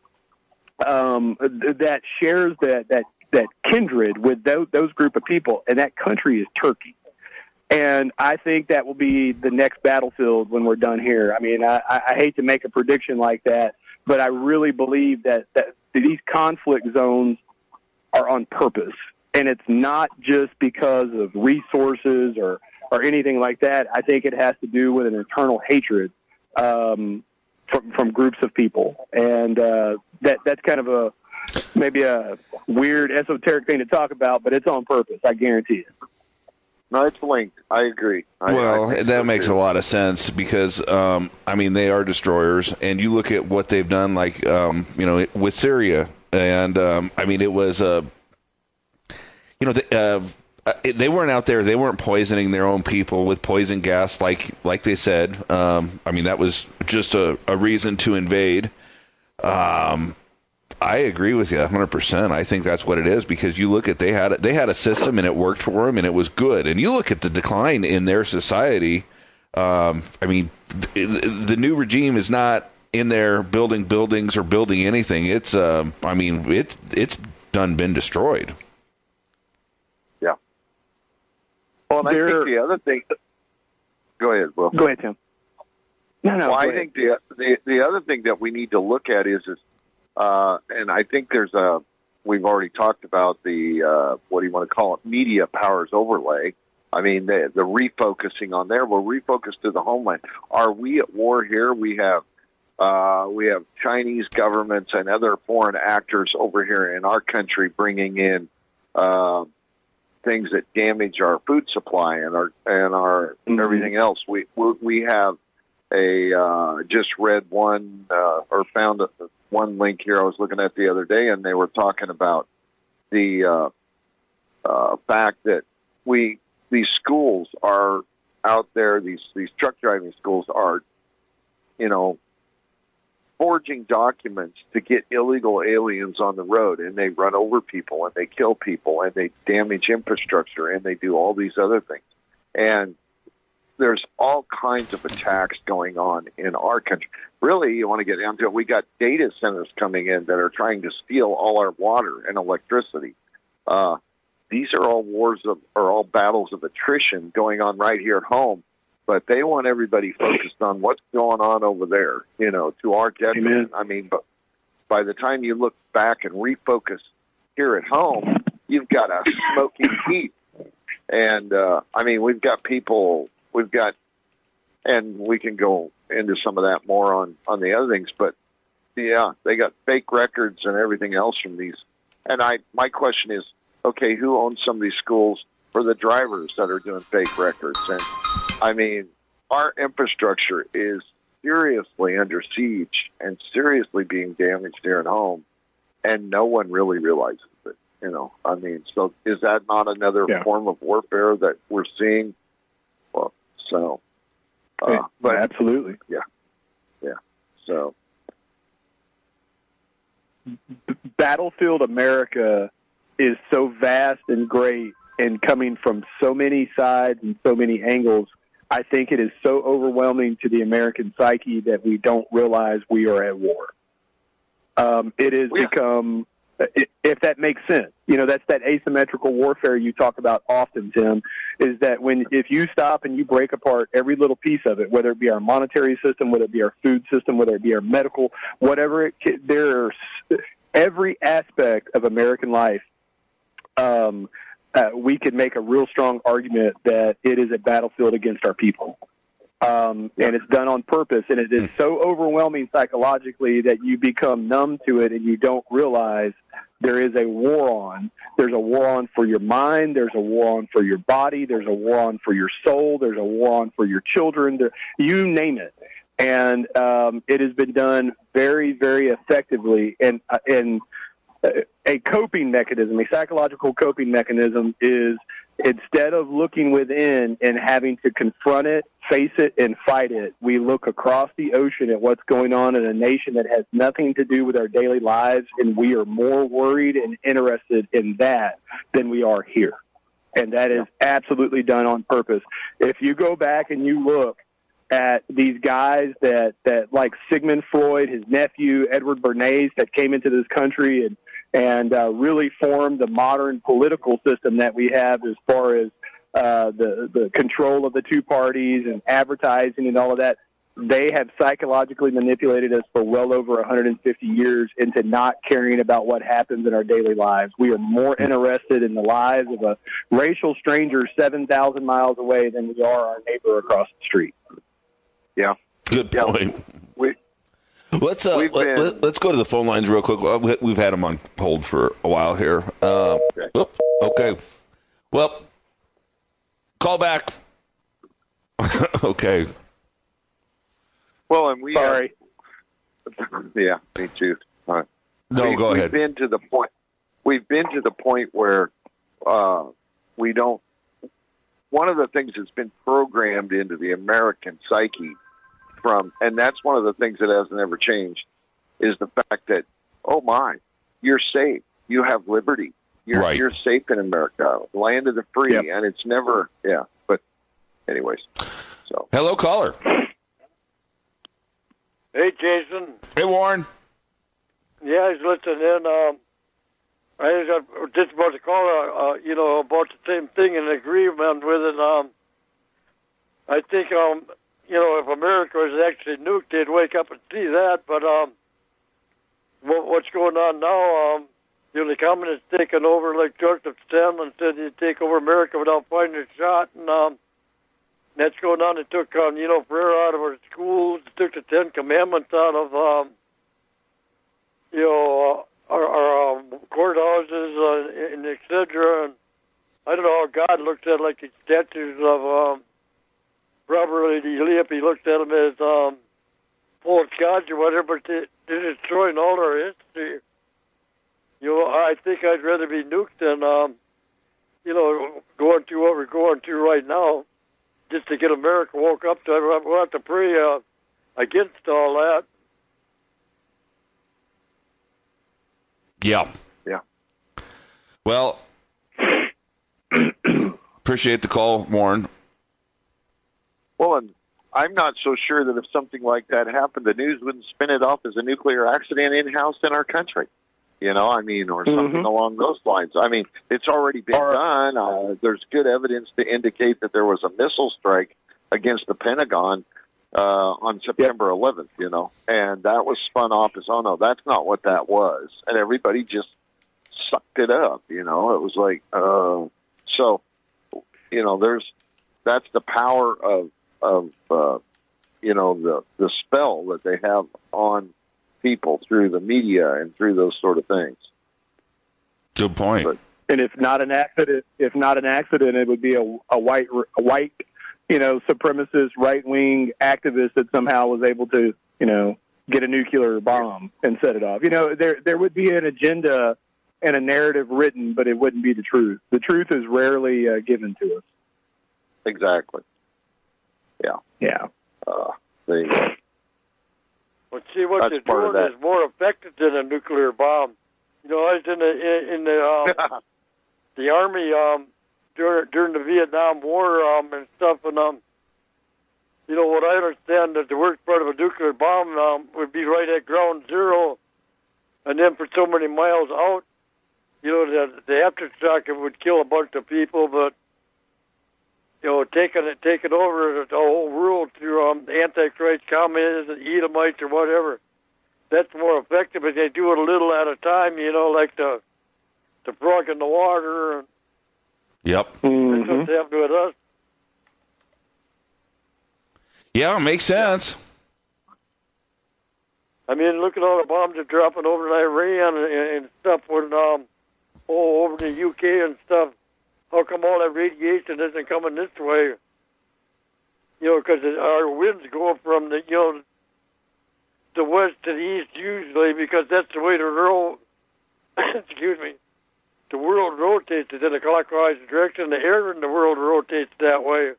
um, that shares that, that, that kindred with those, those group of people, and that country is Turkey. And I think that will be the next battlefield when we're done here. I mean, I, I hate to make a prediction like that, but I really believe that, that these conflict zones are on purpose. And it's not just because of resources or, or anything like that. I think it has to do with an internal hatred um, from, from groups of people. And uh, that that's kind of a maybe a weird esoteric thing to talk about, but it's on purpose. I guarantee it. No, it's linked. I agree. I, well, I that so makes too. a lot of sense because, um, I mean, they are destroyers, and you look at what they've done, like, um, you know, with Syria, and, um, I mean, it was, uh, you know, the, uh, they weren't out there, they weren't poisoning their own people with poison gas like like they said. Um, I mean, that was just a, a reason to invade. Um I agree with you one hundred percent. I think that's what it is because you look at they had they had a system and it worked for them and it was good. And you look at the decline in their society. Um, I mean, the, the new regime is not in there building buildings or building anything. It's um, I mean, it's it's done been destroyed. Yeah. Well, and I There- think the other thing. Go ahead, Will. Go ahead, Tim. No, no. Well, go I ahead. think the, the the other thing that we need to look at is, is uh, and I think there's a, we've already talked about the, uh, what do you want to call it, media powers overlay. I mean, the, the refocusing on there. We're refocused to the homeland. Are we at war here? We have, uh, we have Chinese governments and other foreign actors over here in our country bringing in, uh, things that damage our food supply and our, and our Mhm. everything else. We, we, we have a, uh, just read one, uh, or found a, one link here I was looking at the other day, and they were talking about the uh, uh, fact that we these schools are out there. These these truck driving schools are, you know, forging documents to get illegal aliens on the road, and they run over people and they kill people and they damage infrastructure and they do all these other things. And there's all kinds of attacks going on in our country. Really, you want to get down to it, we got data centers coming in that are trying to steal all our water and electricity. Uh, these are all wars of, or all battles of attrition going on right here at home, but they want everybody focused on what's going on over there, you know, to our detriment. Amen. I mean, but by the time you look back and refocus here at home, you've got a smoking heap. And, uh, I mean, we've got people, we've got, and we can go into some of that more on, on the other things, but yeah, they got fake records and everything else from these. And I, my question is, okay, who owns some of these schools for the drivers that are doing fake records? And I mean, our infrastructure is seriously under siege and seriously being damaged here at home, and no one really realizes it. You know, I mean, so is that not another Yeah. form of warfare that we're seeing? Well, so, uh, but Absolutely. so, Battlefield America is so vast and great and coming from so many sides and so many angles. I think it is so overwhelming to the American psyche that we don't realize we are at war. Um, it has Yeah. become, if that makes sense, you know, that's that asymmetrical warfare you talk about often, Tim, is that when, if you stop and you break apart every little piece of it, whether it be our monetary system, whether it be our food system, whether it be our medical, whatever it, there's every aspect of American life, um, uh, we could make a real strong argument that it is a battlefield against our people. Um, and it's done on purpose, and it is so overwhelming psychologically that you become numb to it and you don't realize there is a war on. There's a war on for your mind. There's a war on for your body. There's a war on for your soul. There's a war on for your children. There, you name it. And um, it has been done very, very effectively. And, uh, and a coping mechanism, a psychological coping mechanism is instead of looking within and having to confront it, face it, and fight it, we look across the ocean at what's going on in a nation that has nothing to do with our daily lives, and we are more worried and interested in that than we are here. And that is absolutely done on purpose. If you go back and you look at these guys that, that like Sigmund Freud, his nephew, Edward Bernays, that came into this country and and uh, really formed the modern political system that we have as far as uh, the the control of the two parties and advertising and all of that. They have psychologically manipulated us for well over one hundred fifty years into not caring about what happens in our daily lives. We are more interested in the lives of a racial stranger seven thousand miles away than we are our neighbor across the street. Yeah. Good point. Yeah. We, let's uh, let, been, let, let's go to the phone lines real quick. We've had them on hold for a while here. Uh, okay. Oops, okay. Well, call back. Okay. Well, and we sorry. Uh, yeah, me too. All right. No, we, go we've ahead. Been to the point. We've been to the point where uh, we don't. One of the things that's been programmed into the American psyche from, and that's one of the things that hasn't ever changed, is the fact that, oh my, you're safe. You have liberty. You're right. you're safe in America, land of the free, yep. and it's never, yeah. But, anyways, so hello, caller. Hey, Jason. Hey, Warren. Yeah, I was listening in. Um, I was just about to call, uh, uh, you know, about the same thing in agreement with it. Um, I think, um, you know, if America was actually nuked, they'd wake up and see that. But um, what, what's going on now, um, you know, the communists taking over, like Joseph Stalin said, you take over America without finding a shot. And um, that's going on. They took, um, you know, prayer out of our schools, took the Ten Commandments out of, um, you know, uh, our, our um, courthouses, uh, and et cetera. And I don't know how God looks at like the statues of um, Robert E. Lee. He looks at them as um, false gods or whatever, but they, they're destroying all our history. You know, I think I'd rather be nuked than, um, you know, going through what we're going through right now. Just to get America woke up to, we'll have to pray uh, against all that. Yeah. Yeah. Well, appreciate the call, Warren. Well, and I'm not so sure that if something like that happened, the news wouldn't spin it off as a nuclear accident in-house in our country. You know, I mean, or something mm-hmm. along those lines. I mean, it's already been or, done. Uh, there's good evidence to indicate that there was a missile strike against the Pentagon uh, on September eleventh, you know, and that was spun off as, oh, no, that's not what that was. And everybody just sucked it up, you know. It was like, uh, so, you know, there's, that's the power of, of uh, you know, the, the spell that they have on people through the media and through those sort of things. Good point. But, and if not an accident, if not an accident, it would be a, a white, a white, you know, supremacist right wing activist that somehow was able to, you know, get a nuclear bomb and set it off. You know, there there would be an agenda and a narrative written, but it wouldn't be the truth. The truth is rarely uh, given to us. Exactly. Yeah. Yeah. Uh, there you go. Well, see, what That's they're part doing of is more effective than a nuclear bomb. You know, I was in the in the um, the army um, during during the Vietnam War um, and stuff, and um, you know what I understand that the worst part of a nuclear bomb um, would be right at ground zero, and then for so many miles out, you know, the the aftershock would kill a bunch of people, but you know, taking it, taking over the whole world through um, the Antichrist, communists, and Edomites, or whatever. That's more effective if they do it a little at a time. You know, like the the frog in the water. Yep. Mm-hmm. That's what's happening with us. Yeah, makes sense. I mean, look at all the bombs they're dropping over in Iran and, and stuff, when um, oh, over in the U K and stuff. How come all that radiation isn't coming this way? You know, because our winds go from the, you know, the west to the east usually, because that's the way the world, excuse me, the world rotates in a clockwise direction. The air in the world rotates that way.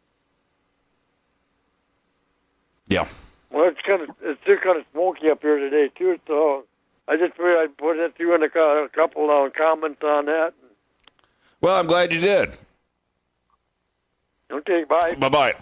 Yeah. Well, it's kind of, it's still kind of smoky up here today too. So I just figured I'd put it through in a, a couple of comments on that. Well, I'm glad you did. Okay, bye. Bye-bye.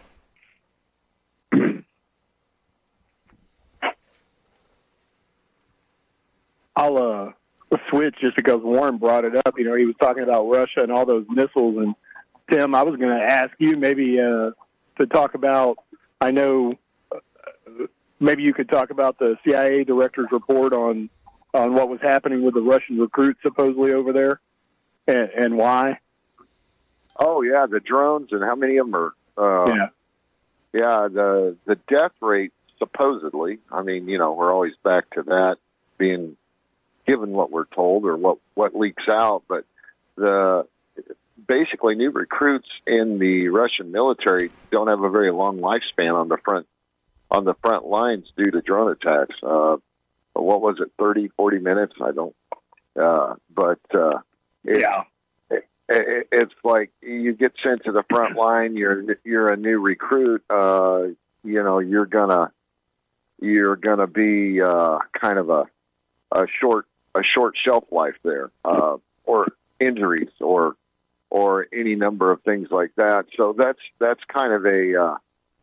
I'll uh, switch just because Warren brought it up. You know, he was talking about Russia and all those missiles, and Tim, I was going to ask you maybe uh, to talk about, I know uh, maybe you could talk about the C I A director's report on, on what was happening with the Russian recruits supposedly over there and, and why. Oh, yeah, the drones and how many of them are. Uh, yeah. Yeah, the the death rate, supposedly, I mean, you know, we're always back to that being given what we're told or what, what leaks out, but the basically new recruits in the Russian military don't have a very long lifespan on the front on the front lines due to drone attacks. Uh, what was it, thirty, forty minutes? I don't, uh, but uh, it, yeah. It, it's like you get sent to the front line. You're you're a new recruit. Uh, you know you're gonna you're gonna be uh, kind of a a short a short shelf life there, uh, or injuries, or or any number of things like that. So that's that's kind of a uh,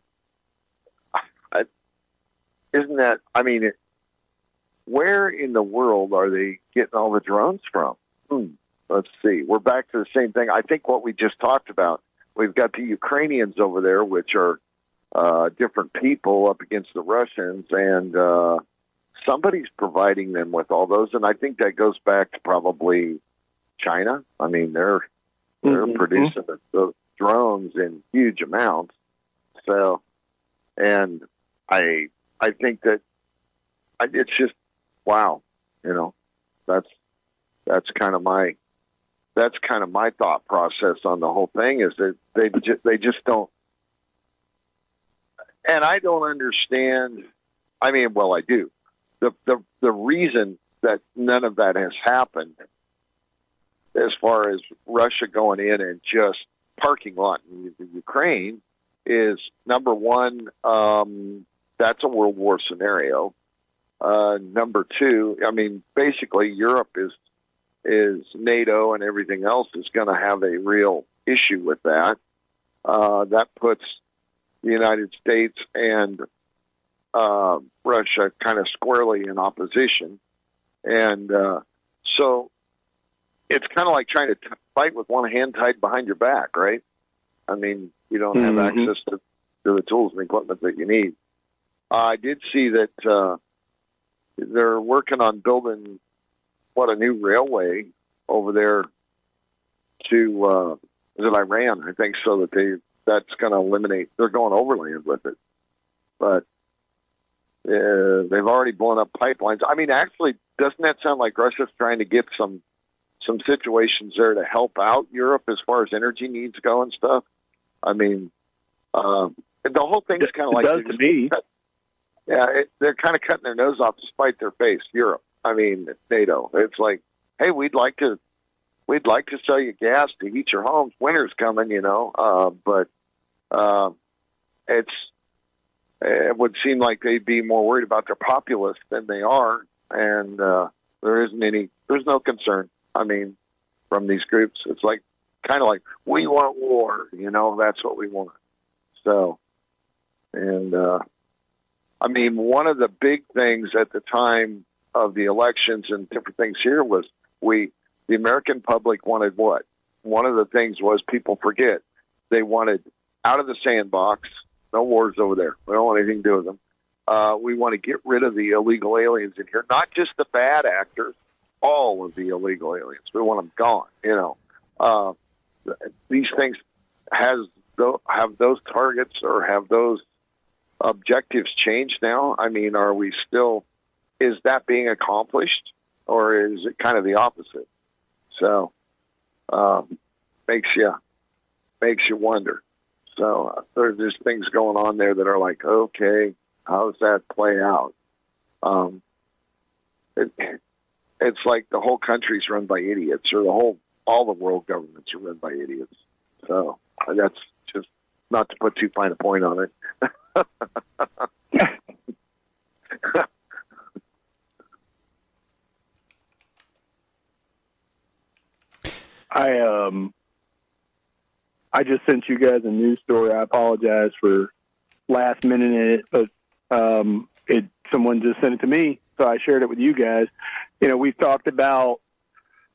I, isn't that? I mean, it, where in the world are they getting all the drones from? Hmm. Let's see. We're back to the same thing. I think what we just talked about. We've got the Ukrainians over there, which are uh, different people up against the Russians, and uh, somebody's providing them with all those. And I think that goes back to probably China. I mean, they're they're mm-hmm. producing the, the drones in huge amounts. So, and I I think that I, it's just wow. You know, that's that's kind of my. That's kind of my thought process on the whole thing is that they just, they just don't, and I don't understand. I mean, well, I do. The, the, the reason that none of that has happened as far as Russia going in and just parking lot in the Ukraine is number one, um, that's a World War scenario. Uh, number two, I mean, basically Europe is, is NATO and everything else is going to have a real issue with that. Uh, that puts the United States and uh, Russia kind of squarely in opposition. And uh, so it's kind of like trying to t- fight with one hand tied behind your back, right? I mean, you don't have mm-hmm. access to, to the tools and equipment that you need. Uh, I did see that uh, they're working on building what a new railway over there to uh, is it Iran? I think so. That they that's going to eliminate. They're going overland with it, but uh, they've already blown up pipelines. I mean, actually, doesn't that sound like Russia's trying to get some some situations there to help out Europe as far as energy needs go and stuff? I mean, um, the whole thing's kind of like it does to me. Cut, yeah, it, they're kind of cutting their nose off to spite their face. Europe. I mean, NATO. It's like, hey, we'd like to, we'd like to sell you gas to heat your homes. Winter's coming, you know. Uh, but uh, it's, it would seem like they'd be more worried about their populace than they are, and uh, there isn't any, there's no concern. I mean, from these groups, it's like kind of like we want war, you know. That's what we want. So, and uh, I mean, one of the big things at the time of the elections and different things here was we, the American public wanted what? One of the things was people forget. They wanted out of the sandbox, no wars over there. We don't want anything to do with them. Uh, we want to get rid of the illegal aliens in here, not just the bad actors, all of the illegal aliens. We want them gone, you know. Uh, these things has have those targets or have those objectives changed now? I mean, are we still... Is that being accomplished, or is it kind of the opposite? So, um, makes you makes you wonder. So uh, there's just things going on there that are like, okay, how does that play out? Um, it, it's like the whole country's run by idiots, or the whole all the world governments are run by idiots. So uh, that's just not to put too fine a point on it. I um I just sent you guys a news story. I apologize for last minute it, but um it someone just sent it to me, so I shared it with you guys. You know, we've talked about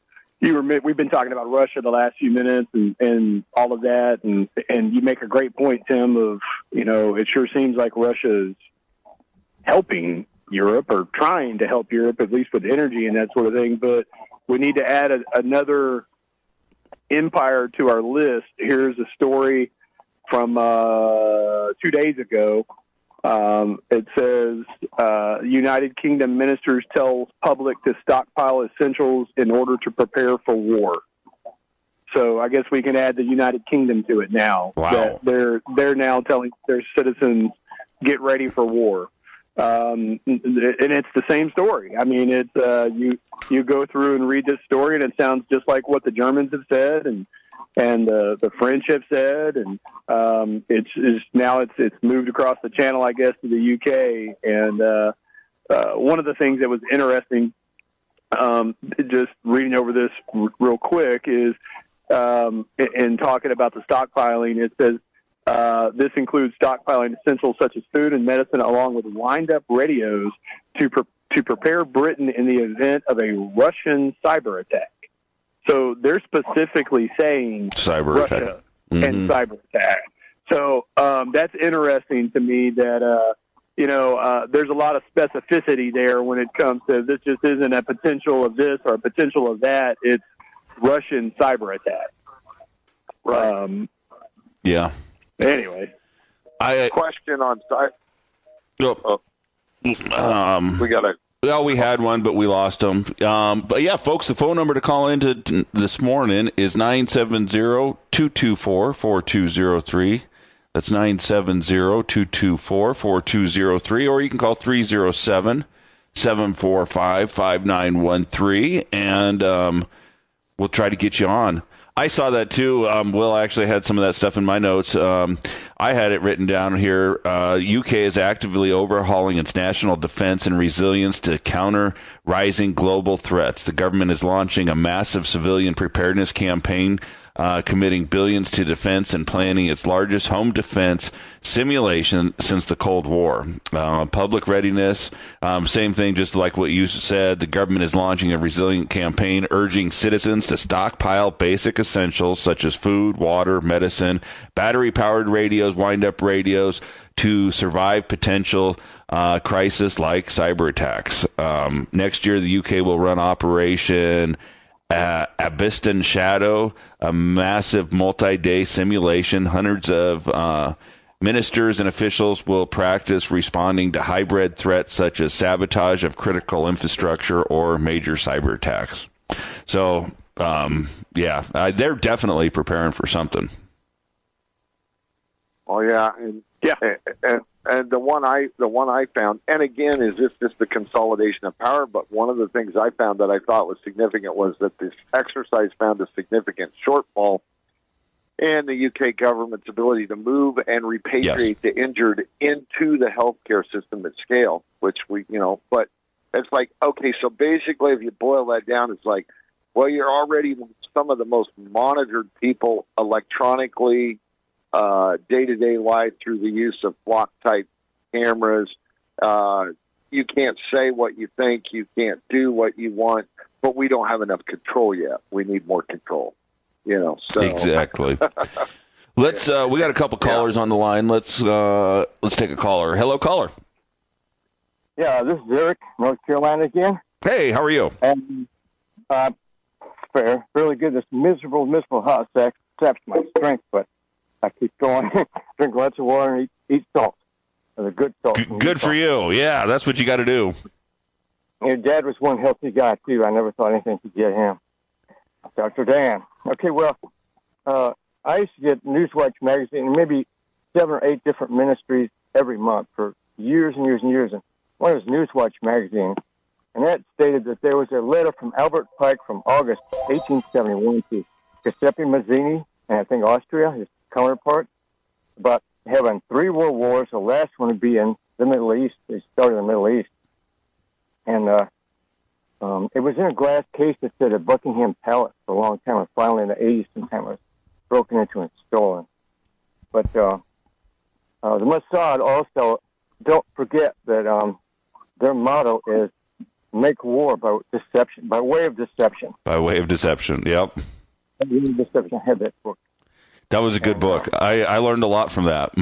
you were we've been talking about Russia the last few minutes and, and all of that, and and you make a great point, Tim. Of you know, it sure seems like Russia is helping Europe or trying to help Europe, at least with energy and that sort of thing. But we need to add a, another empire to our list. Here's a story from uh, two days ago. Um, it says uh, United Kingdom ministers tell public to stockpile essentials in order to prepare for war. So I guess we can add the United Kingdom to it now. Wow. That they're they're now telling their citizens, get ready for war. Um, and it's the same story. I mean, it's uh, you you go through and read this story, and it sounds just like what the Germans have said, and and uh, the French have said, and um, it's, it's now it's it's moved across the channel, I guess, to the U K. And uh, uh, one of the things that was interesting, um, just reading over this r- real quick, is um, in, in talking about the stockpiling, it says. Uh, this includes stockpiling essentials such as food and medicine, along with wind-up radios to pre- to prepare Britain in the event of a Russian cyber attack. So they're specifically saying cyber Russia attack. Mm-hmm. and cyber attack. So um, that's interesting to me that, uh, you know, uh, there's a lot of specificity there when it comes to this just isn't a potential of this or a potential of that. It's Russian cyber attack. Right. Um, Yeah. Anyway. I, Question on site. oh, um, We got a Well, we had one, but we lost them. Um, but yeah, folks, the phone number to call into t- this morning is nine seven zero, two two four, four two zero three. That's nine seven zero, two two four, four two zero three, or you can call three oh seven, seven four five, five nine one three, and um, we'll try to get you on. I saw that too. Um, Will actually had some of that stuff in my notes. Um, I had it written down here. Uh, U K is actively overhauling its national defense and resilience to counter rising global threats. The government is launching a massive civilian preparedness campaign, uh, committing billions to defense and planning its largest home defense simulation since the Cold War. Uh, public readiness, um, same thing, just like what you said. The government is launching a resilient campaign urging citizens to stockpile basic essentials such as food, water, medicine, battery-powered radios, wind-up radios to survive potential uh, crisis like cyber attacks. Um, next year, the U K will run Operation Uh, Abystan Shadow, a massive multi-day simulation. Hundreds of uh, ministers and officials will practice responding to hybrid threats such as sabotage of critical infrastructure or major cyber attacks. So, um, yeah, uh, they're definitely preparing for something. Oh yeah, and Yeah. and, and the one I the one I found, and again, is this just the consolidation of power? But one of the things I found that I thought was significant was that this exercise found a significant shortfall in the U K government's ability to move and repatriate yes. the injured into the healthcare system at scale. Which we, you know, but it's like, okay, so basically, if you boil that down, it's like, well, you're already some of the most monitored people electronically. Uh, day-to-day life through the use of flock-type cameras. Uh, you can't say what you think. You can't do what you want. But we don't have enough control yet. We need more control. You know. So. Exactly. Let's. Uh, we got a couple callers yeah. on the line. Let's. Uh, let's take a caller. Hello, caller. Yeah, this is Eric, North Carolina again. Hey, how are you? And uh, fair, really good. This miserable, miserable hot sack saps my strength, but. I keep going, drink lots of water, and eat, eat salt. They're good salt. Good, good for you. Yeah, that's what you got to do. Your dad was one healthy guy, too. I never thought anything could get him. Doctor Dan. Okay, well, uh, I used to get Newswatch magazine, maybe seven or eight different ministries every month for years and years and years. And one was Newswatch magazine, and that stated that there was a letter from Albert Pike from August eighteen seventy-one to Giuseppe Mazzini, and I think Austria, his counterpart, about having three world wars. The last one would be in the Middle East. They started in the Middle East. And uh, um, it was in a glass case that said at Buckingham Palace for a long time, and finally in the eighties sometime it was broken into and stolen. But uh, uh, the Mossad also, don't forget that um, their motto is Make War by Deception, by way of deception. By way of deception. Yep. By way of deception. I had that book. That was a good book. I, I learned a lot from that.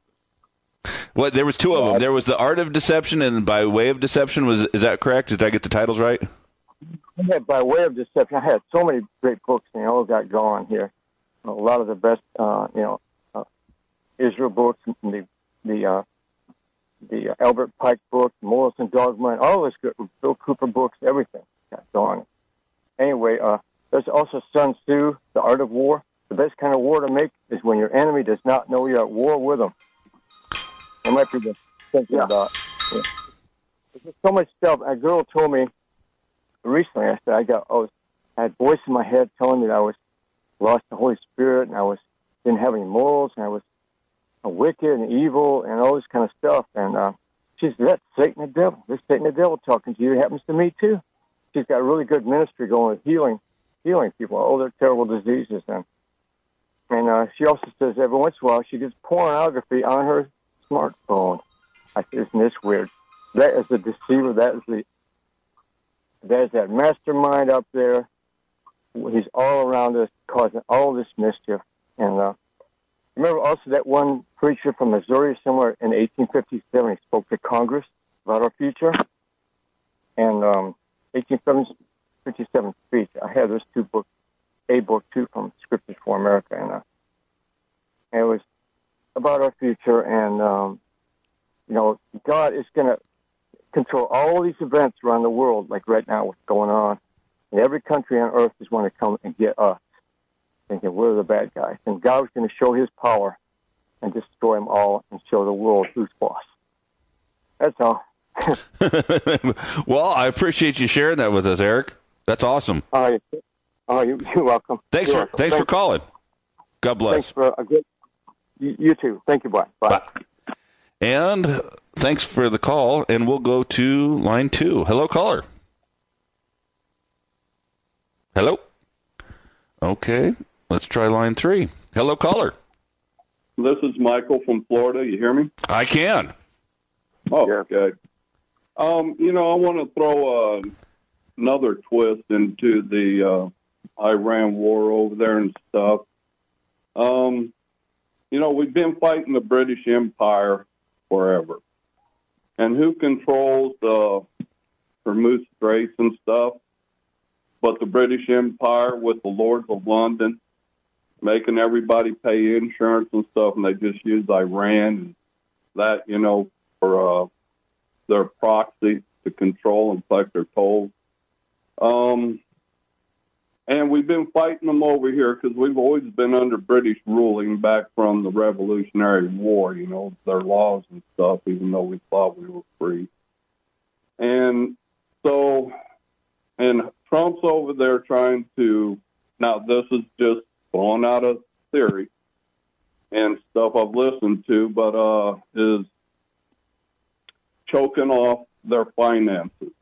Well, there was two of them. There was The Art of Deception and By Way of Deception. Was is that correct? Did I get the titles right? I had By Way of Deception. I had so many great books, and they all got gone here. A lot of the best, uh, you know, uh, Israel books, the the uh, the uh, Albert Pike book, Morals and Dogma, and all those good Bill Cooper books. Everything got gone. Anyway, uh, there's also Sun Tzu, The Art of War. The best kind of war to make is when your enemy does not know you're at war with them. That might be the thinking yeah. about. Yeah. There's so much stuff. A girl told me recently. I said I got. I was. I had voice in my head telling me that I was lost the Holy Spirit and I was didn't have any morals and I was a wicked and evil and all this kind of stuff. And uh, she said, "That's Satan the devil. This Satan the devil talking to you. It happens to me too." She's got a really good ministry going with healing, healing people, all their terrible diseases and. And uh, she also says every once in a while she gets pornography on her smartphone. I said, isn't this weird? That is the deceiver. That is the that is that mastermind up there. He's all around us, causing all this mischief. And uh, remember also that one preacher from Missouri somewhere in eighteen fifty-seven. He spoke to Congress about our future. And um, eighteen fifty-seven speech. I have those two books. A book too from Scriptures for America, and, uh, and it was about our future. And um, you know, God is going to control all these events around the world, like right now, what's going on. And every country on earth is going to come and get us, thinking we're the bad guys. And God is going to show His power and destroy them all, and show the world who's boss. That's all. Well, I appreciate you sharing that with us, Eric. That's awesome. All right. Oh, you, you're welcome. Thanks you're for welcome. thanks Thanks. for calling. God bless. Thanks for a good. You, you too. Thank you. Bye. Bye. Bye. And thanks for the call. And we'll go to line two. Hello, caller. Hello. Okay. Let's try line three. Hello, caller. This is Michael from Florida. You hear me? I can. Oh, yeah. Okay. Um, you know, I want to throw uh, another twist into the uh, Iran war over there and stuff. Um, you know, we've been fighting the British Empire forever. And who controls the Hormuz Straits and stuff but the British Empire with the Lords of London, making everybody pay insurance and stuff, and they just use Iran and that, you know, for uh, their proxy to control and collect their tolls. Um, and we've been fighting them over here because we've always been under British ruling back from the Revolutionary War, you know, their laws and stuff, even though we thought we were free. And so, and Trump's over there trying to, now this is just blown out of theory and stuff I've listened to, but uh, is choking off their finances.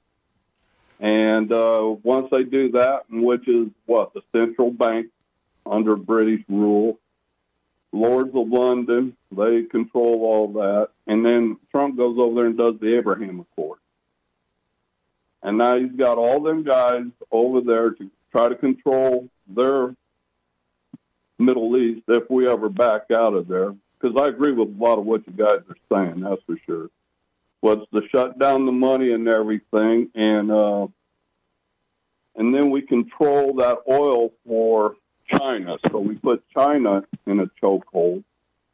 And uh, once they do that, which is what, the central bank under British rule, Lords of London, they control all that. And then Trump goes over there and does the Abraham Accord. And now he's got all them guys over there to try to control their Middle East if we ever back out of there. Because I agree with a lot of what you guys are saying, that's for sure. Was to shut down the money and everything, and uh, and then we control that oil for China. So we put China in a chokehold,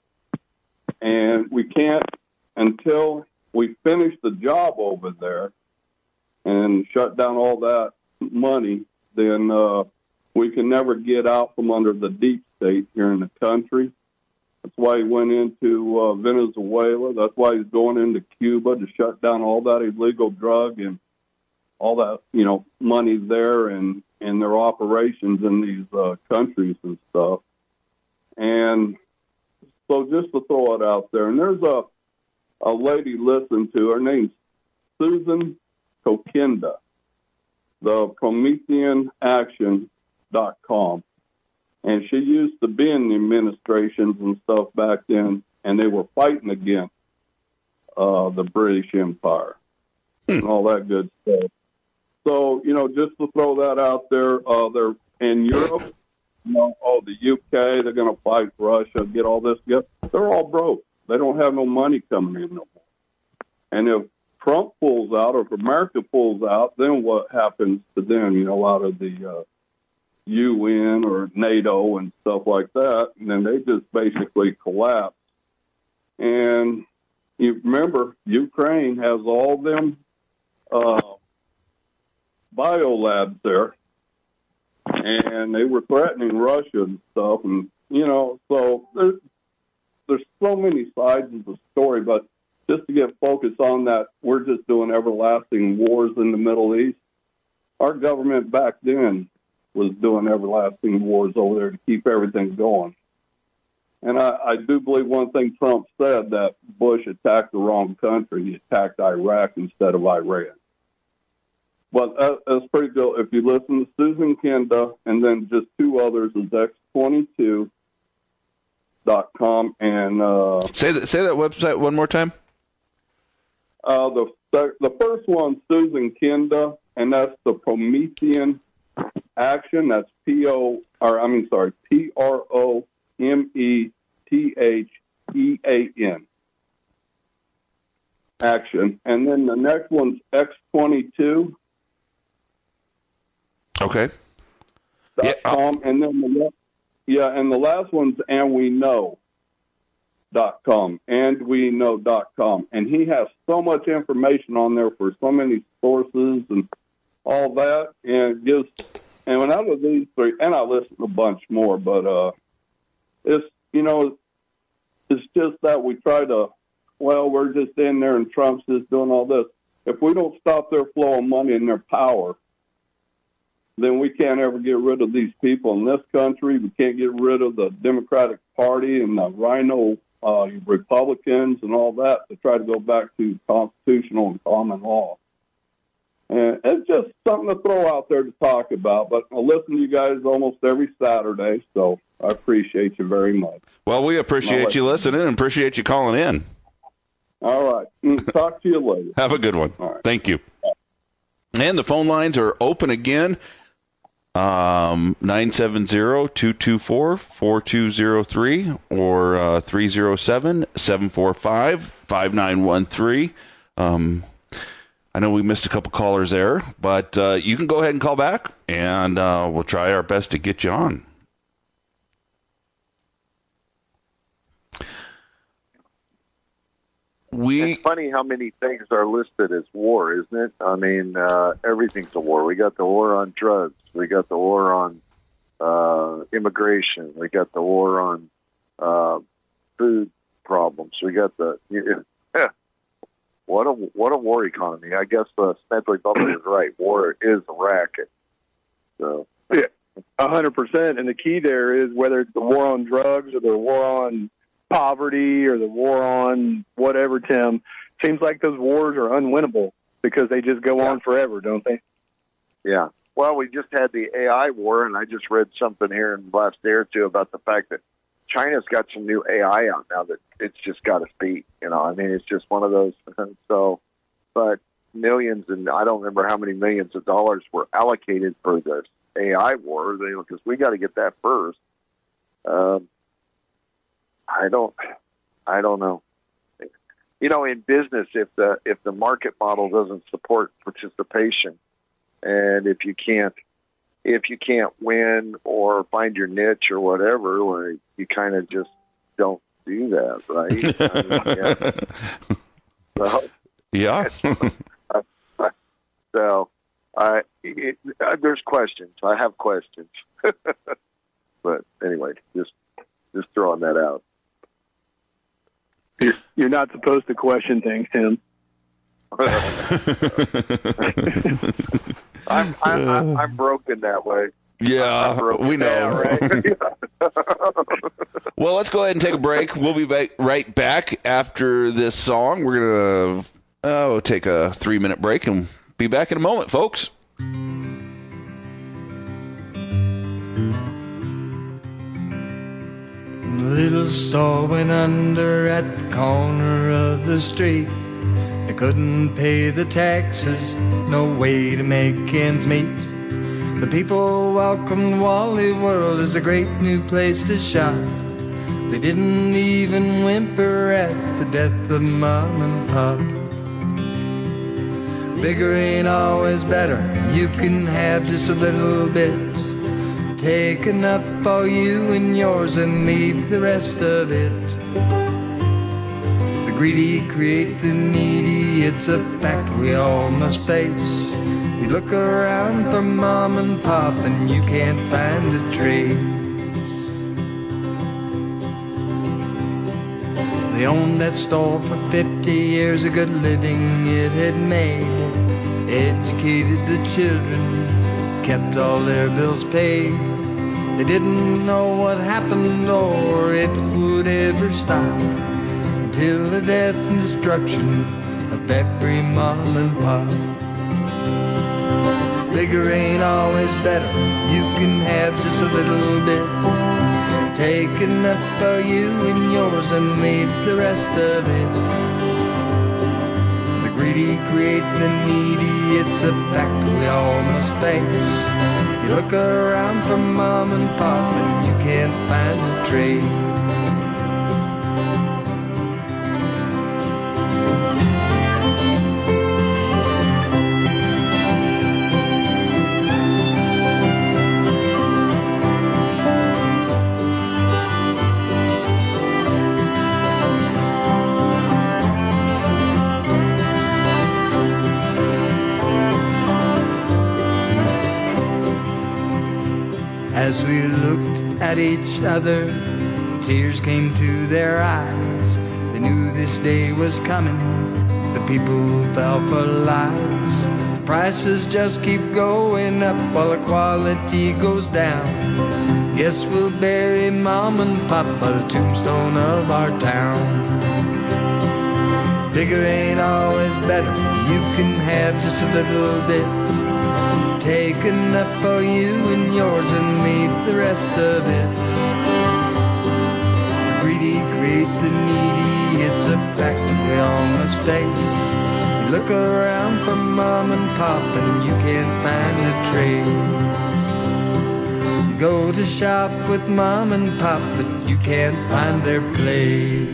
and we can't until we finish the job over there and shut down all that money. Then uh, we can never get out from under the deep state here in the country. That's why he went into uh, Venezuela. That's why he's going into Cuba to shut down all that illegal drug and all that, you know, money there and, and their operations in these uh, countries and stuff. And so just to throw it out there, and there's a, a lady listened to, her name's Susan Kokinda, the Promethean Action dot com. And she used to be in the administrations and stuff back then, and they were fighting against uh, the British Empire. and all that good stuff. So, you know, just to throw that out there, uh, they're in Europe, you know, oh, the U K, they're going to fight Russia, get all this stuff. They're all broke. They don't have no money coming in no more. And if Trump pulls out, or if America pulls out, then what happens to them, you know, out of the uh, U N or NATO and stuff like that? And then they just basically collapse. And you remember, Ukraine has all them uh, biolabs there, and they were threatening Russia and stuff. And, you know, so there's, there's so many sides of the story, but just to get focused on that, we're just doing everlasting wars in the Middle East. Our government back then was doing everlasting wars over there to keep everything going. And I, I do believe one thing Trump said, that Bush attacked the wrong country. He attacked Iraq instead of Iran. But that, that's pretty good. If you listen to Susan Kinda, and then just two others is X twenty-two dot com. And uh, say that say that website one more time. Uh, the the first one, Susan Kinda, and that's the Promethean Action. That's P O, or I mean, sorry, P R O M E T H E A N. Action. And then the next one's X twenty-two. Okay. Yeah. Com, and then the yeah, and the last one's And We Know. Dot com, and we know dot com, and he has so much information on there for so many sources and all that, and it gives. And when I was these three, and I listened to a bunch more, but uh, it's you know, it's just that we try to. Well, we're just in there, and Trump's just doing all this. If we don't stop their flow of money and their power, then we can't ever get rid of these people in this country. We can't get rid of the Democratic Party and the Rhino. Uh, Republicans and all that to try to go back to constitutional and common law. And it's just something to throw out there to talk about. But I listen to you guys almost every Saturday, so I appreciate you very much. Well, we appreciate you listening and appreciate you calling in. All right. Talk to you later. Have a good one. All right. Thank you. And the phone lines are open again. Um, nine seven zero, two two four, four two zero three or uh, three zero seven, seven four five, five nine one three. Um, I know we missed a couple callers there, but uh, you can go ahead and call back, and uh, we'll try our best to get you on. We, it's funny how many things are listed as war, isn't it? I mean, uh, everything's a war. We got the war on drugs. We got the war on uh, immigration. We got the war on uh, food problems. We got the yeah, what a what a war economy. I guess uh, Smedley Butler is right. War is a racket. So yeah, a hundred percent. And the key there is whether it's the war on drugs or the war on poverty or the war on whatever, Tim, seems like those wars are unwinnable because they just go yeah. on forever, don't they? Yeah. Well, we just had the A I war, and I just read something here in the last day or two about the fact that China's got some new A I out now that it's just got its beat. You know, I mean, it's just one of those. So, but millions, and I don't remember how many millions of dollars were allocated for this A I war, because we got to get that first. Um, I don't, I don't know. You know, in business, if the if the market model doesn't support participation, and if you can't, if you can't win or find your niche or whatever, where you kind of just don't do that, right? I mean, yeah. So, yeah. so, I it, uh, there's questions. I have questions, but anyway, just just throwing that out. You're, you're not supposed to question things, Tim. I'm, I'm I'm broken that way. Yeah, we know. That, right? Well, let's go ahead and take a break. We'll be back right back after this song. We're gonna oh take a three minute break and be back in a moment, folks. The little store went under at the corner of the street. They couldn't pay the taxes, no way to make ends meet. The people welcomed Wally World as a great new place to shop. They didn't even whimper at the death of Mom and Pop. Bigger ain't always better, you can have just a little bit. Take enough for you and yours and leave the rest of it. The greedy create the needy, it's a fact we all must face. You look around for Mom and Pop and you can't find a trace. They owned that store for fifty years, a good living it had made. Educated the children, kept all their bills paid. They didn't know what happened or if it would ever stop, until the death and destruction of every Mom and Pop. Bigger ain't always better, you can have just a little bit. Take enough for you and yours and leave the rest of it. The greedy create the needy, it's a fact we all must face. You look around for Mom and Pop and you can't find a trace. As we looked at each other, tears came to their eyes. They knew this day was coming, the people fell for lies. The prices just keep going up while the quality goes down. Guess we'll bury Mom and Pop by the tombstone of our town. Bigger ain't always better, you can have just a little bit. Take enough for you and yours and leave the rest of it. The greedy create the needy, it's a fact we all must face. You look around for Mom and Pop and you can't find a trace. You go to shop with Mom and Pop but you can't find their place.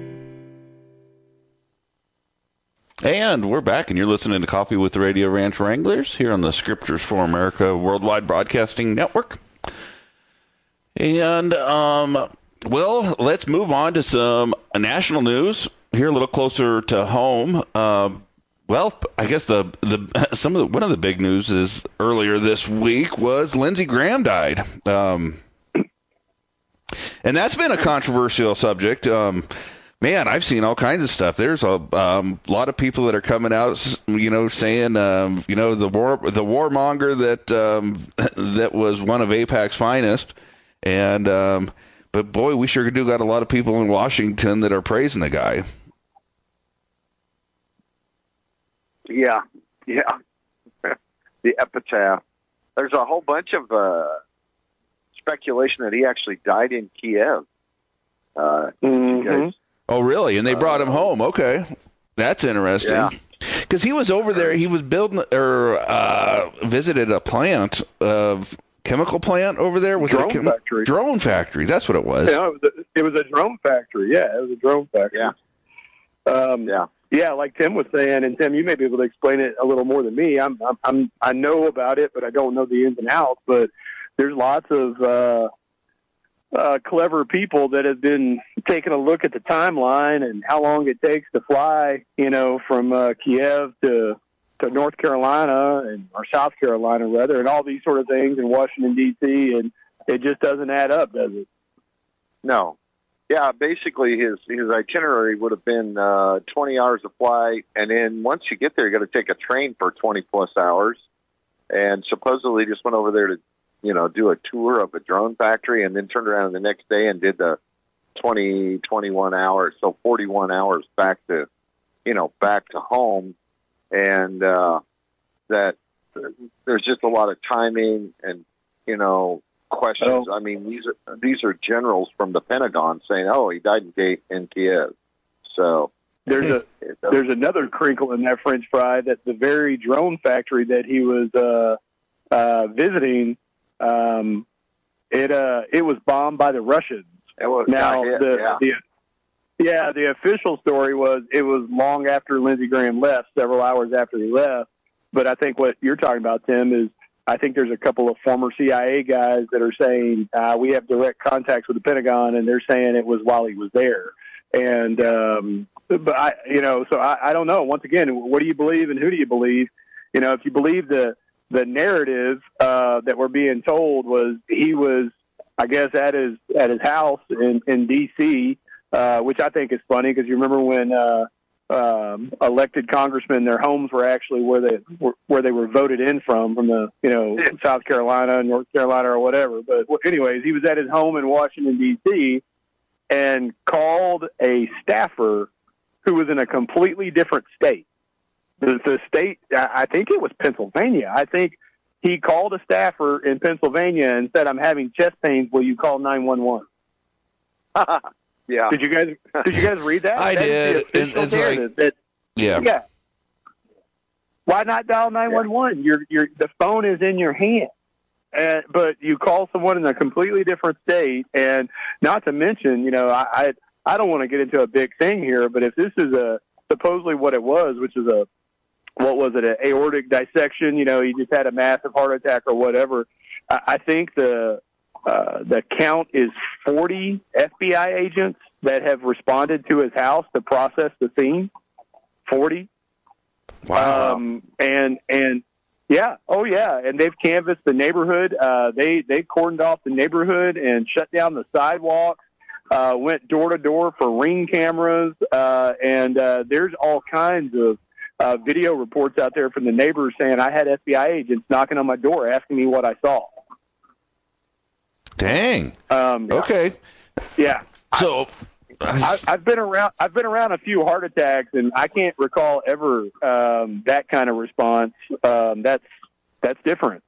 And we're back, and you're listening to Coffee with the Radio Ranch Wranglers here on the Scriptures for America Worldwide Broadcasting Network. And, um, well, let's move on to some national news here, a little closer to home. Uh, well, I guess the the some of the, one of the big news is earlier this week was Lindsey Graham died, um, and that's been a controversial subject. Um, Man, I've seen all kinds of stuff. There's a um, lot of people that are coming out, you know, saying, um, you know, the war, the warmonger that um, that was one of AIPAC's finest, and um, but boy, we sure do got a lot of people in Washington that are praising the guy. Yeah, yeah, the epitaph. There's a whole bunch of uh, speculation that he actually died in Kiev. Uh, mm-hmm. guys, Oh, really? And they brought him home. Okay. That's interesting. Because yeah. he was over there. He was building or uh, visited a plant, of chemical plant over there. Was drone it a chem- factory. Drone factory. That's what it was. Yeah, it was, a, it was a drone factory. Yeah, it was a drone factory. Yeah. Um, yeah. Yeah, like Tim was saying, and Tim, you may be able to explain it a little more than me. I'm, I'm, I'm I know about it, but I don't know the ins and outs. But there's lots of uh, uh, clever people that have been taking a look at the timeline and how long it takes to fly, you know, from uh, Kiev to to North Carolina and or South Carolina rather, and all these sort of things in Washington D C, and it just doesn't add up, does it? No. Yeah, basically his his itinerary would have been uh, twenty hours of flight, and then once you get there, you got to take a train for twenty plus hours. And supposedly just went over there to, you know, do a tour of a drone factory, and then turned around the next day and did the twenty, twenty-one hours, so forty-one hours back to, you know, back to home. And uh, that there's just a lot of timing and, you know, questions. Oh. I mean, these are these are generals from the Pentagon saying, "Oh, he died in, in Kiev." So there's a there's another crinkle in that French fry that the very drone factory that he was uh, uh, visiting, um, it uh, it was bombed by the Russians. It was now hit, the, yeah. the yeah the official story was it was long after Lindsey Graham left, several hours after he left. But I think what you're talking about, Tim, is I think there's a couple of former C I A guys that are saying uh, we have direct contacts with the Pentagon, and they're saying it was while he was there. And um, but I, you know, so I, I don't know. Once again, what do you believe and who do you believe? You know, if you believe the the narrative uh, that we're being told was he was, I guess, at his at his house in in D C, uh, which I think is funny because you remember when uh, um, elected congressmen, their homes were actually where they were, where they were voted in from, from the you know South Carolina, North Carolina, or whatever. But anyways, he was at his home in Washington D C and called a staffer who was in a completely different state. The, the state, I think it was Pennsylvania. I think he called a staffer in Pennsylvania and said, "I'm having chest pains. Will you call nine one one?" Yeah. Did you guys Did you guys read that? I that did. Is the official It's like- narrative that, Yeah. yeah. Why not dial nine one one? Your your the phone is in your hand. Uh, but you call someone in a completely different state, and not to mention, you know, I I, I don't want to get into a big thing here, but if this is a supposedly what it was, which is a what was it, an aortic dissection? You know, he just had a massive heart attack or whatever. I, I think the uh, the count is forty F B I agents that have responded to his house to process the scene. forty. Wow. Um, and and yeah, oh yeah, and they've canvassed the neighborhood. Uh, they they cordoned off the neighborhood and shut down the sidewalk. Uh, went door to door for ring cameras, uh, and uh, there's all kinds of uh, video reports out there from the neighbors saying I had F B I agents knocking on my door asking me what I saw. Dang. Um, Okay. Yeah. So, I, I've been around. I've been around a few heart attacks, and I can't recall ever um, that kind of response. Um, that's that's different.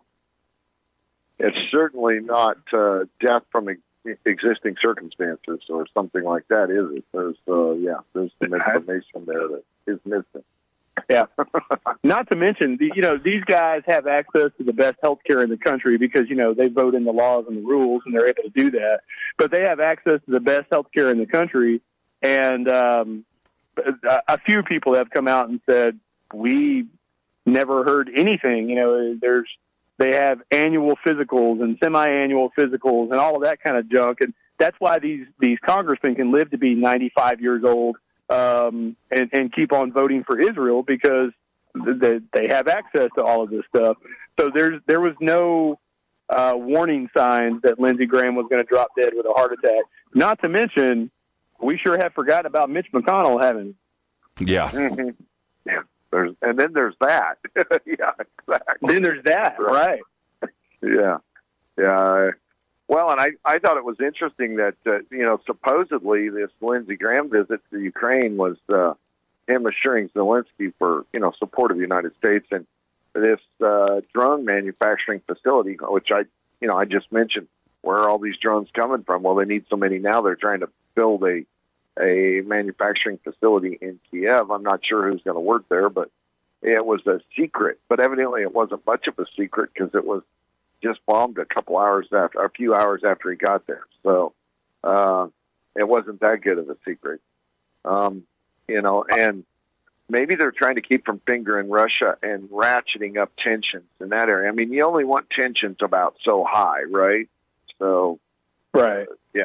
It's certainly not uh, death from ex- existing circumstances or something like that, is it? There's, uh, yeah, there's some information there that is missing. Yeah. Not to mention, you know, these guys have access to the best health care in the country because, you know, they vote in the laws and the rules and they're able to do that. But they have access to the best health care in the country. And um, a, a few people have come out and said, we never heard anything. You know, there's, they have annual physicals and semi-annual physicals and all of that kind of junk. And that's why these, these congressmen can live to be ninety-five years old. Um, and, and keep on voting for Israel because they, they have access to all of this stuff. So there's there was no uh, warning signs that Lindsey Graham was going to drop dead with a heart attack. Not to mention, we sure have forgotten about Mitch McConnell having. yeah. Mm-hmm. Yeah. There's and then there's that. Yeah, exactly. Then there's that, right? Yeah, yeah. Well, and I, I thought it was interesting that, uh, you know, supposedly this Lindsey Graham visit to Ukraine was uh, him assuring Zelensky for, you know, support of the United States and this uh, drone manufacturing facility, which I, you know, I just mentioned. Where are all these drones coming from? Well, they need so many now. They're trying to build a a manufacturing facility in Kiev. I'm not sure who's going to work there, but it was a secret. But evidently it wasn't much of a secret because it was just bombed a couple hours after, a few hours after he got there. So uh, it wasn't that good of a secret, um, you know. And maybe they're trying to keep from fingering Russia and ratcheting up tensions in that area. I mean, you only want tensions about so high, right? So, Right. uh, yeah.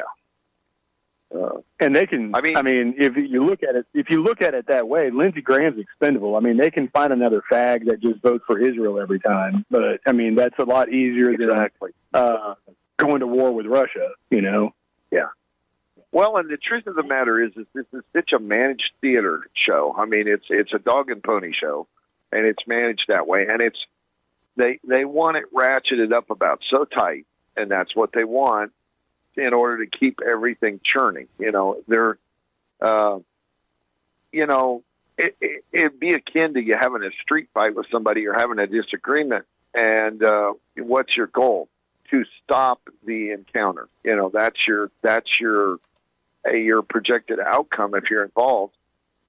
Uh, And they can, I I mean- mean, I mean, if you look at it, if you look at it that way, Lindsey Graham's expendable. I mean, they can find another fag that just votes for Israel every time. But I mean, that's a lot easier exactly. than uh, going to war with Russia, you know? Yeah. Well, and the truth of the matter is, is this is such a managed theater show. I mean, it's it's a dog and pony show, and it's managed that way. And it's they they want it ratcheted up about so tight, and that's what they want in order to keep everything churning. You know, they're, uh, you know, it, it, it'd be akin to you having a street fight with somebody or having a disagreement. And uh, what's your goal? To stop the encounter. You know, that's your that's your uh, your projected outcome if you're involved.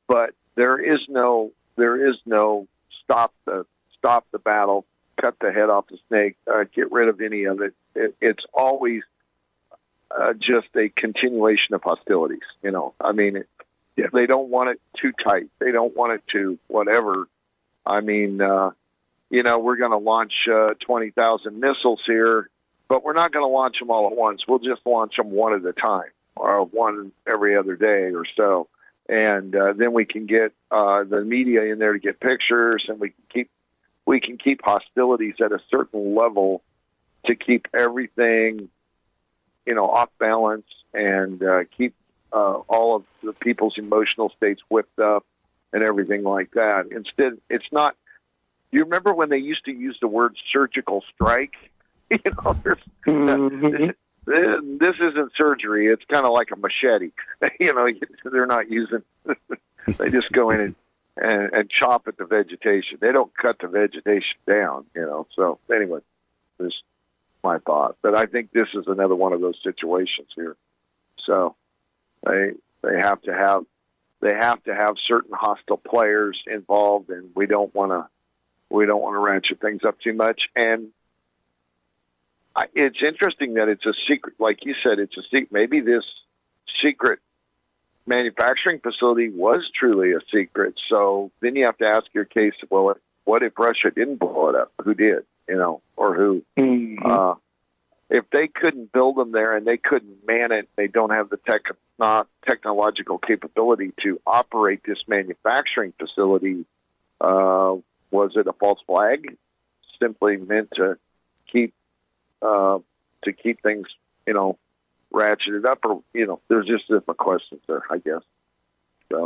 but there is no there is no stop the stop the battle, cut the head off the snake, uh, get rid of any of it. it it's always uh, just a continuation of hostilities. You know, I mean, it, yeah. They don't want it too tight. They don't want it to whatever. I mean, uh, you know, we're going to launch uh, twenty thousand missiles here, but we're not going to launch them all at once. We'll just launch them one at a time, or one every other day or so. And uh, then we can get uh, the media in there to get pictures, and we can keep we can keep hostilities at a certain level to keep everything, you know, off balance, and uh, keep uh, all of the people's emotional states whipped up and everything like that. Instead, it's not. You remember when they used to use the word surgical strike? You know, there's, mm-hmm. this, this isn't surgery. It's kind of like a machete. You know, they're not using. They just go in and, and and chop at the vegetation. They don't cut the vegetation down. You know. So anyway, this is my thought. But I think this is another one of those situations here. So they they have to have they have to have certain hostile players involved, and we don't want to we don't want to ratchet things up too much. And I, it's interesting that it's a secret, like you said, it's a secret. Maybe this secret manufacturing facility was truly a secret. So then you have to ask your case, well, what if Russia didn't blow it up? Who did, you know, or who? Mm-hmm. Uh, if they couldn't build them there and they couldn't man it, they don't have the tech, not technological capability to operate this manufacturing facility. Uh, was it a false flag? Simply meant to keep uh, to keep things, you know, ratcheted up, or you know, there's just different questions there, I guess. So,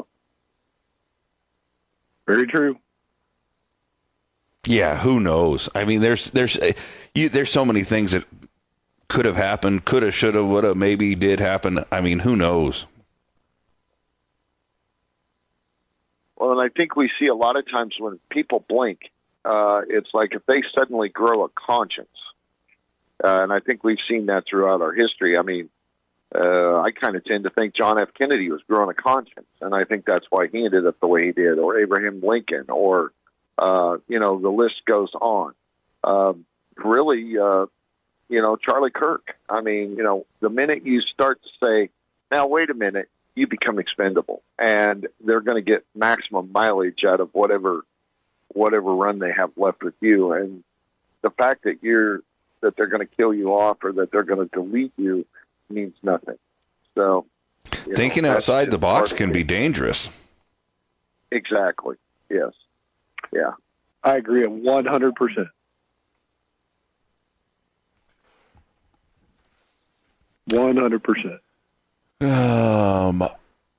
very true. Yeah, who knows? I mean, there's there's you, there's so many things that could have happened, could have, should have, would have, maybe did happen. I mean, who knows? Well, and I think we see a lot of times when people blink, uh, it's like if they suddenly grow a conscience. Uh, and I think we've seen that throughout our history. I mean, uh, I kind of tend to think John F. Kennedy was growing a conscience, and I think that's why he ended up the way he did, or Abraham Lincoln, or, uh, you know, the list goes on. Um, really, uh, you know, Charlie Kirk. I mean, you know, the minute you start to say, now, wait a minute, you become expendable, and they're going to get maximum mileage out of whatever whatever run they have left with you. And the fact that you're that they're going to kill you off or that they're going to delete you means nothing. So thinking know, outside the box can be dangerous. Exactly. Yes. Yeah. I agree a one hundred percent. one hundred percent. Um,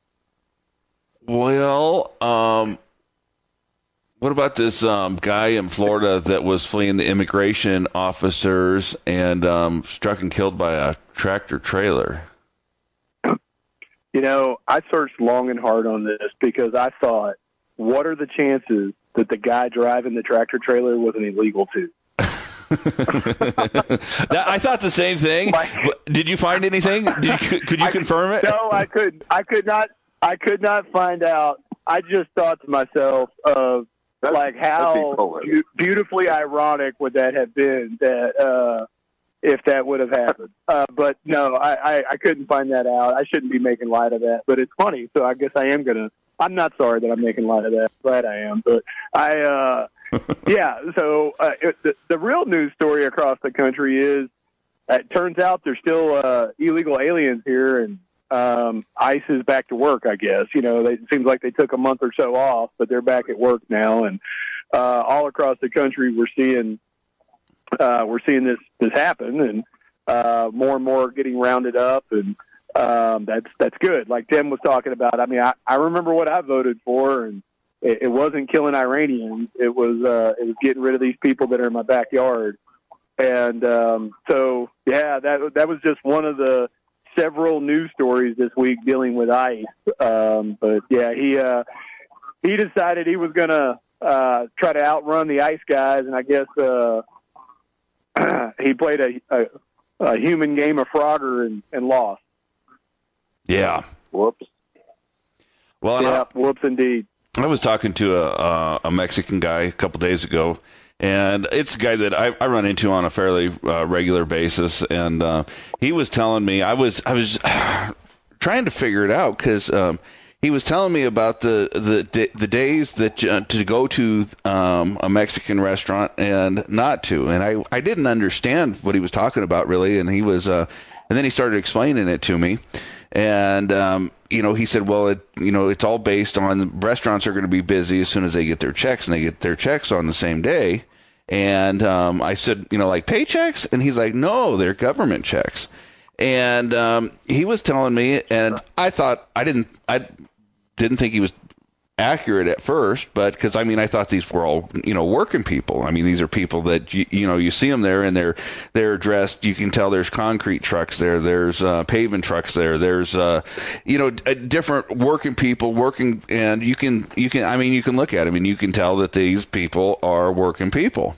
well, um, what about this um, guy in Florida that was fleeing the immigration officers and um, struck and killed by a tractor trailer? You know, I searched long and hard on this because I thought, what are the chances that the guy driving the tractor trailer was an illegal too? that, I thought the same thing. My, Did you find anything? Did you, could you I, confirm it? No, I couldn't. I could not. I could not find out. I just thought to myself of that's, like how be beautifully ironic would that have been that uh, if that would have happened. Uh, but no, I, I, I couldn't find that out. I shouldn't be making light of that, but it's funny. So I guess I am gonna. I'm not sorry that I'm making light of that. Glad I am, but I. Uh, yeah, so uh, it, the, the real news story across the country is uh, it turns out there's still uh, illegal aliens here, and um, ICE is back to work, I guess. You know, they, it seems like they took a month or so off, but they're back at work now, and uh, all across the country we're seeing uh, we're seeing this, this happen, and uh, more and more getting rounded up, and um, that's that's good. Like Tim was talking about, I mean, I, I remember what I voted for, and It, it wasn't killing Iranians. It was uh, it was getting rid of these people that are in my backyard. And um, so, yeah, that that was just one of the several news stories this week dealing with ICE. Um, but yeah, he uh, he decided he was going to uh, try to outrun the ICE guys, and I guess uh, he played a, a, a human game of Frogger and, and lost. Yeah. Whoops. Well, yeah, I, whoops, indeed. I was talking to a, a, a Mexican guy a couple days ago, and it's a guy that I, I run into on a fairly uh, regular basis, and uh, he was telling me I was I was trying to figure it out because um, he was telling me about the the the days that uh, to go to um, a Mexican restaurant and not to, and I I didn't understand what he was talking about really, and he was uh, and then he started explaining it to me. And, um, you know, he said, well, it, you know, it's all based on restaurants are going to be busy as soon as they get their checks, and they get their checks on the same day. And um, I said, you know, like paychecks? And he's like, no, they're government checks. And um, he was telling me, and I thought I didn't I didn't think he was accurate at first, but because I mean I thought these were all you know working people. I mean these are people that you, you know you see them there and they're they're dressed. You can tell there's concrete trucks there, there's uh, paving trucks there, there's uh, you know different working people working, and you can you can I mean you can look at them and you can tell that these people are working people.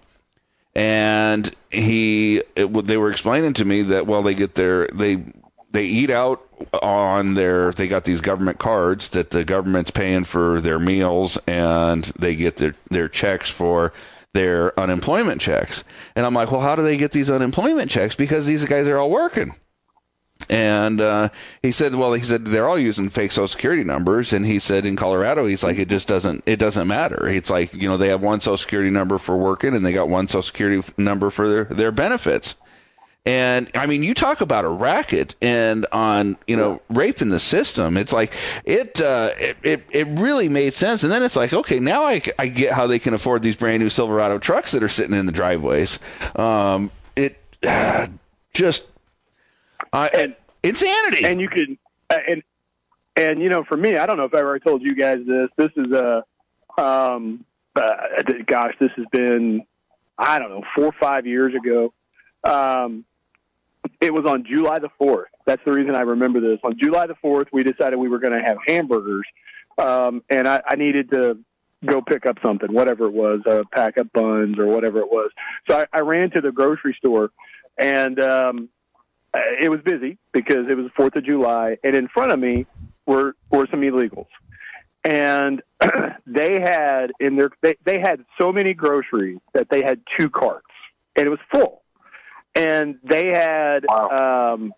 And he it, they were explaining to me that well they get their they they eat out on their, they got these government cards that the government's paying for their meals, and they get their, their checks for their unemployment checks. And I'm like, well, how do they get these unemployment checks? Because these guys are all working. And uh, he said, well, he said they're all using fake Social Security numbers. And he said in Colorado, he's like, it just doesn't, it doesn't matter. It's like, you know, they have one Social Security number for working, and they got one Social Security number for their, their benefits. And I mean, you talk about a racket and on, you know, raping the system. It's like it, uh, it, it, it really made sense. And then it's like, okay, now I, I get how they can afford these brand new Silverado trucks that are sitting in the driveways. Um, it uh, just uh, and, insanity. And you could, and and you know, for me, I don't know if I ever told you guys this. This is a, um, uh, gosh, this has been, I don't know, four or five years ago. Um, It was on July the fourth. That's the reason I remember this. On July the fourth, we decided we were going to have hamburgers, um, and I, I needed to go pick up something, whatever it was, uh, pack up buns or whatever it was. So I, I ran to the grocery store, and um, it was busy because it was the fourth of July, and in front of me were, were some illegals. And they had in their they, they had so many groceries that they had two carts, and it was full. And they had Wow. um,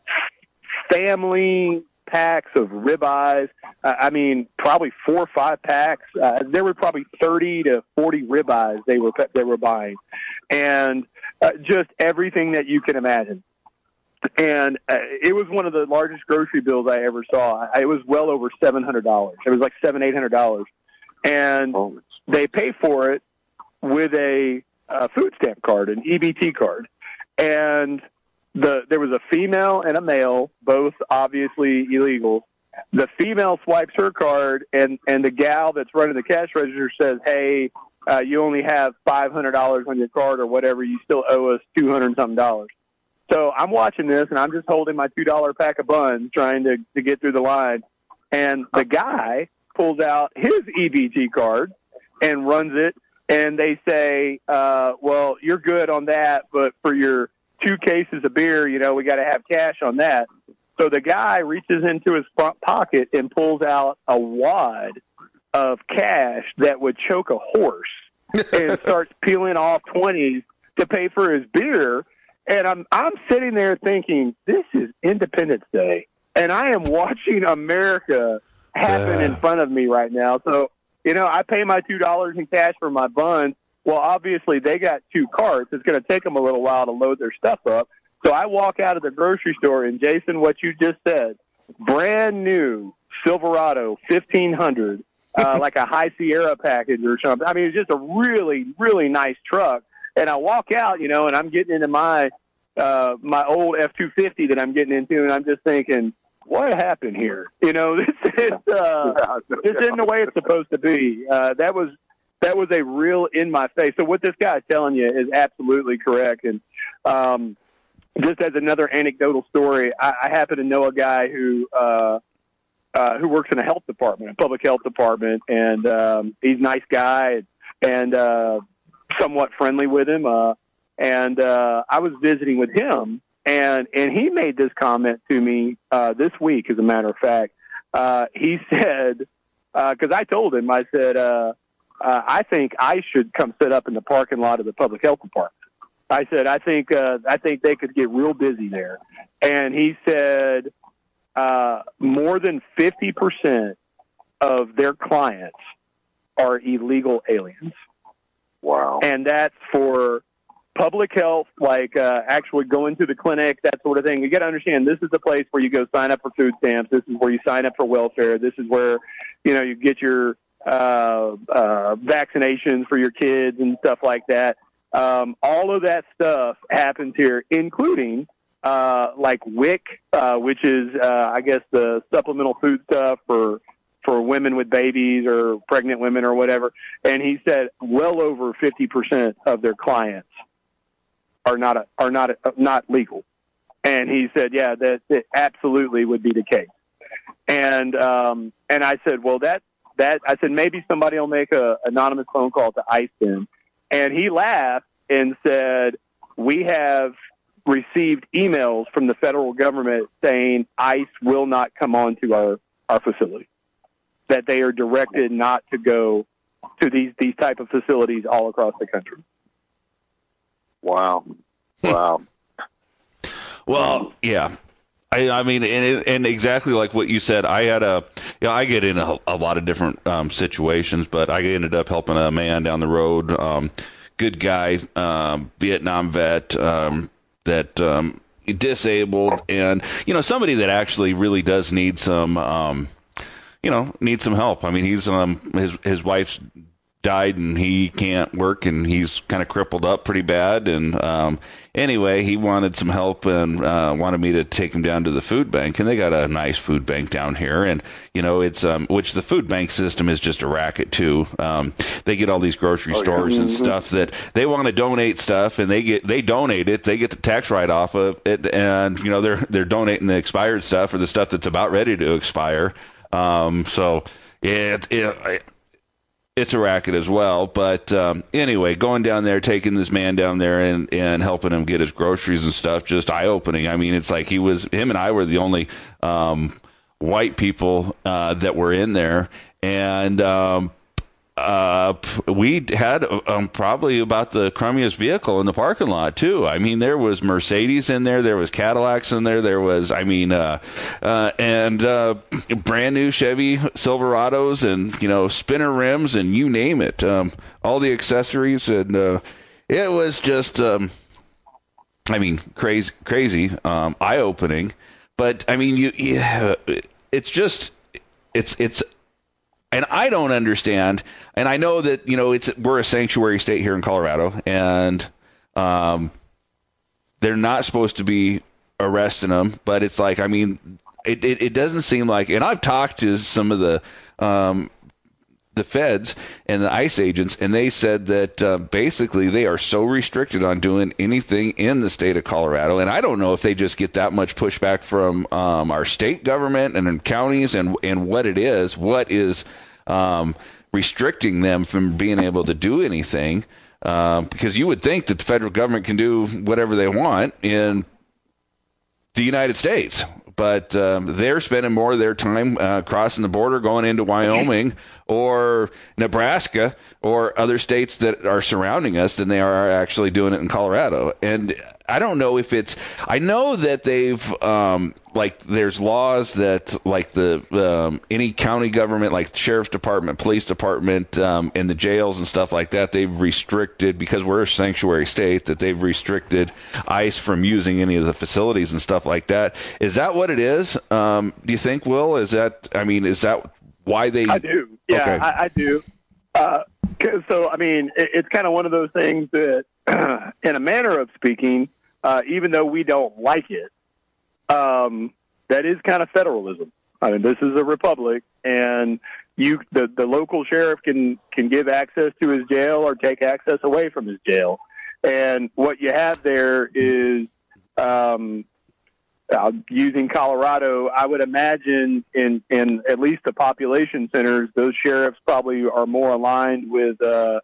family packs of ribeyes. Uh, I mean, probably four or five packs. Uh, there were probably thirty to forty ribeyes they were they were buying, and uh, just everything that you can imagine. And uh, it was one of the largest grocery bills I ever saw. It was well over seven hundred dollars. It was like seven, eight hundred dollars, and Oh. they pay for it with a, a food stamp card, an E B T card. And the there was a female and a male, both obviously illegal. The female swipes her card, and, and the gal that's running the cash register says, hey, uh, you only have five hundred dollars on your card or whatever. You still owe us two hundred something dollars. So I'm watching this, and I'm just holding my two dollar pack of buns trying to, to get through the line. And the guy pulls out his E B T card and runs it. And they say, uh, well, you're good on that, but for your two cases of beer, you know, we got to have cash on that. So the guy reaches into his front pocket and pulls out a wad of cash that would choke a horse and starts peeling off twenties to pay for his beer. And I'm I'm sitting there thinking, this is Independence Day, and I am watching America happen Yeah. in front of me right now. So, you know, I pay my two dollars in cash for my buns. Well, obviously they got two carts. It's going to take them a little while to load their stuff up. So I walk out of the grocery store, and Jason, what you just said, brand new Silverado fifteen hundred, uh, like a High Sierra package or something. I mean, it's just a really, really nice truck. And I walk out, you know, and I'm getting into my uh, my old F two fifty that I'm getting into, and I'm just thinking, what happened here? You know, this is uh, this isn't the way it's supposed to be. Uh, that was that was a real in my face. So what this guy is telling you is absolutely correct. And um, just as another anecdotal story, I, I happen to know a guy who uh, uh, who works in a health department, a public health department, and um, he's a nice guy and uh, somewhat friendly with him. Uh, and uh, I was visiting with him. And and he made this comment to me uh, this week, as a matter of fact. Uh, he said, because uh, I told him, I said, uh, uh, I think I should come sit up in the parking lot of the public health department. I said, I think uh, I think they could get real busy there. And he said uh, more than fifty percent of their clients are illegal aliens. Wow. And that's for public health, like uh, actually going to the clinic, that sort of thing. You got to understand, this is the place where you go sign up for food stamps. This is where you sign up for welfare. This is where, you know, you get your uh, uh, vaccinations for your kids and stuff like that. Um, all of that stuff happens here, including uh, like W I C, uh, which is, uh, I guess, the supplemental food stuff for for women with babies or pregnant women or whatever. And he said well over fifty percent of their clients are not a, are not a, not legal. And he said, yeah, that, that absolutely would be the case. And um, and I said, well, that that I said maybe somebody will make a anonymous phone call to ICE then. And he laughed and said, we have received emails from the federal government saying ICE will not come on to our, our facility, that they are directed not to go to these, these type of facilities all across the country. Wow. Wow. Well, yeah. I, I mean, and, and exactly like what you said, I had a, you know, I get in a, a lot of different um, situations, but I ended up helping a man down the road, um, good guy, um, Vietnam vet, um, that um, disabled, and you know, somebody that actually really does need some, um, you know, needs some help. I mean, he's um, his his wife's died and he can't work and he's kind of crippled up pretty bad, and um anyway he wanted some help and uh wanted me to take him down to the food bank, and they got a nice food bank down here, and you know it's um which the food bank system is just a racket too. Um they get all these grocery oh, stores yeah. and stuff that they want to donate stuff, and they get they donate it, they get the tax write off of it, and you know they're they're donating the expired stuff or the stuff that's about ready to expire. Um so it it It's a racket as well, but um, anyway, going down there, taking this man down there and, and helping him get his groceries and stuff, just eye-opening. I mean, it's like he was, him and I were the only um, white people uh, that were in there, and um, uh, we had um, probably about the crummiest vehicle in the parking lot too. I mean, there was Mercedes in there, there was Cadillacs in there, there was, I mean, uh, uh, and uh, brand new Chevy Silverados, and you know, spinner rims, and you name it, um, all the accessories, and uh, it was just, um, I mean, crazy, crazy, um, eye-opening. But I mean, you, yeah, it's just, it's, it's. And I don't understand, and I know that, you know, it's we're a sanctuary state here in Colorado, and um, they're not supposed to be arresting them, but it's like, I mean, it, it, it doesn't seem like, and I've talked to some of the um, the feds and the ICE agents, and they said that uh, basically they are so restricted on doing anything in the state of Colorado, and I don't know if they just get that much pushback from um, our state government and in counties, and and what it is, what is um, restricting them from being able to do anything, uh, because you would think that the federal government can do whatever they want in the United States. But um, they're spending more of their time uh, crossing the border, going into Wyoming or Nebraska or other states that are surrounding us than they are actually doing it in Colorado. And I don't know if it's – I know that they've um, – like there's laws that like the um, any county government, like the sheriff's department, police department, um, and the jails and stuff like that, they've restricted, because we're a sanctuary state, that they've restricted ICE from using any of the facilities and stuff like that. Is that what it is? Um, do you think, Will? Is that, I mean, is that why they? I do. Yeah, okay. I, I do. Uh, so, I mean, it, it's kind of one of those things that, in a manner of speaking, uh, even though we don't like it, um, that is kind of federalism. I mean, this is a republic, and you, the, the local sheriff can, can give access to his jail or take access away from his jail. And what you have there is, um, uh, using Colorado, I would imagine in, in at least the population centers, those sheriffs probably are more aligned with, uh,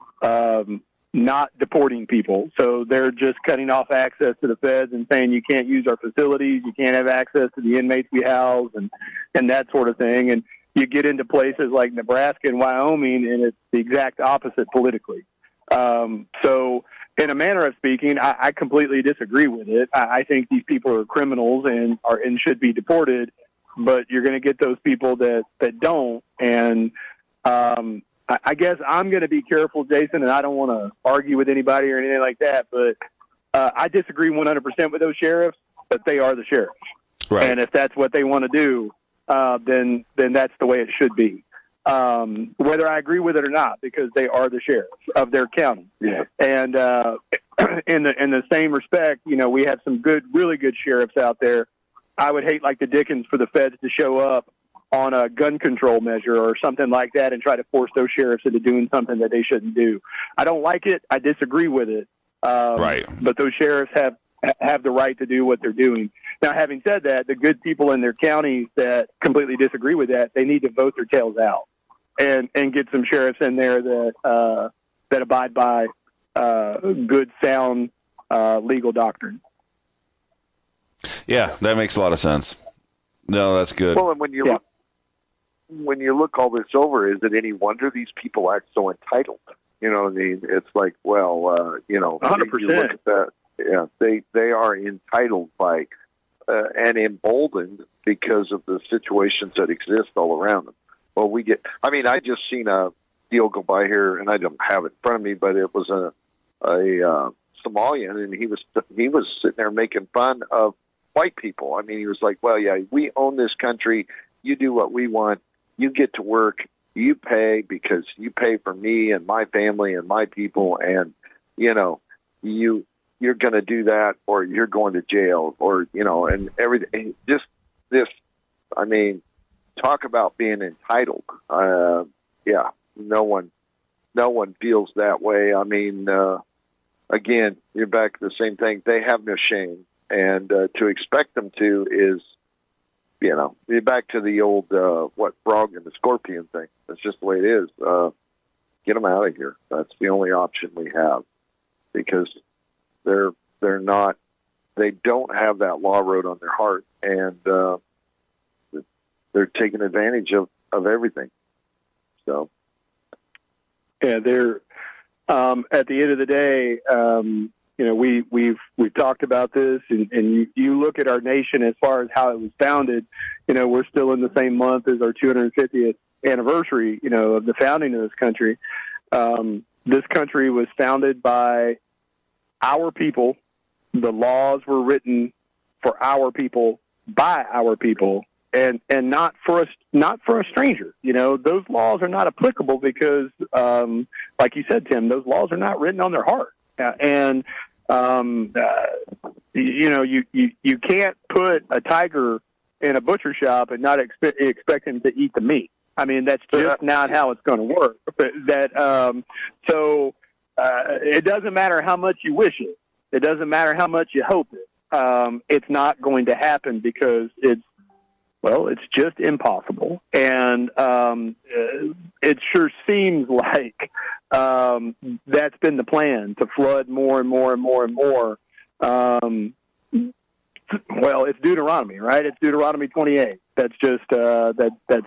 um, not deporting people. So they're just cutting off access to the feds and saying you can't use our facilities, you can't have access to the inmates we house, and, and that sort of thing. And, you get into places like Nebraska and Wyoming, and it's the exact opposite politically. Um, so, in a manner of speaking, I, I completely disagree with it. I, I think these people are criminals and are and should be deported. But you're going to get those people that that don't, and um, I, I guess I'm going to be careful, Jason, and I don't want to argue with anybody or anything like that. But uh, I disagree one hundred percent with those sheriffs, but they are the sheriffs, Right. and if that's what they want to do, uh, then then that's the way it should be. Um, whether I agree with it or not, because they are the sheriffs of their county. Yeah. And uh, in the in the same respect, you know, we have some good, really good sheriffs out there. I would hate like the Dickens for the feds to show up on a gun control measure or something like that and try to force those sheriffs into doing something that they shouldn't do. I don't like it. I disagree with it. Um, Right. But those sheriffs have have the right to do what they're doing. Now, having said that, the good people in their counties that completely disagree with that, they need to vote their tails out and and get some sheriffs in there that uh, that abide by uh, good, sound uh, legal doctrine. Yeah, that makes a lot of sense. No, that's good. Well, and when you Yeah. look, when you look all this over, is it any wonder these people act so entitled? You know, I mean, it's like, well, uh, you know, one hundred you look percent. at that. Yeah, they they are entitled by uh, and emboldened because of the situations that exist all around them. Well, we get. I mean, I just seen a deal go by here, and I don't have it in front of me, but it was a a uh, Somalian, and he was he was sitting there making fun of white people. I mean, he was like, well, yeah, we own this country. You do what we want. You get to work. You pay because you pay for me and my family and my people. And, you know, you, you're going to do that or you're going to jail or, you know, and everything. Just this, I mean, talk about being entitled. Uh, yeah, no one, no one feels that way. I mean, uh, again, you're back to the same thing. They have no shame. And uh, to expect them to is, you know, you're back to the old, uh, what, frog and the scorpion thing. That's just the way it is. Uh, get them out of here. That's the only option we have because they're they're not, they don't have that law road on their heart, and uh, they're taking advantage of, of everything. So, yeah, they're um, at the end of the day. Um, You know, we, we've we've talked about this, and, and you, you look at our nation as far as how it was founded. You know, we're still in the same month as our two hundred fiftieth anniversary, you know, of the founding of this country. Um, this country was founded by our people. The laws were written for our people, by our people, and, and not for a, not for a stranger. You know, those laws are not applicable because, um, like you said, Tim, those laws are not written on their heart. Uh, and, um, uh, you know, you, you, you can't put a tiger in a butcher shop and not expect, expect him to eat the meat. I mean, that's just not how it's going to work. But that, um, so, uh, it doesn't matter how much you wish it. It doesn't matter how much you hope it. Um, it's not going to happen because it's, well, it's just impossible. And um, it sure seems like um, that's been the plan, to flood more and more and more and more. Um, well, it's Deuteronomy, right? It's Deuteronomy twenty-eight. That's just, uh, that that's,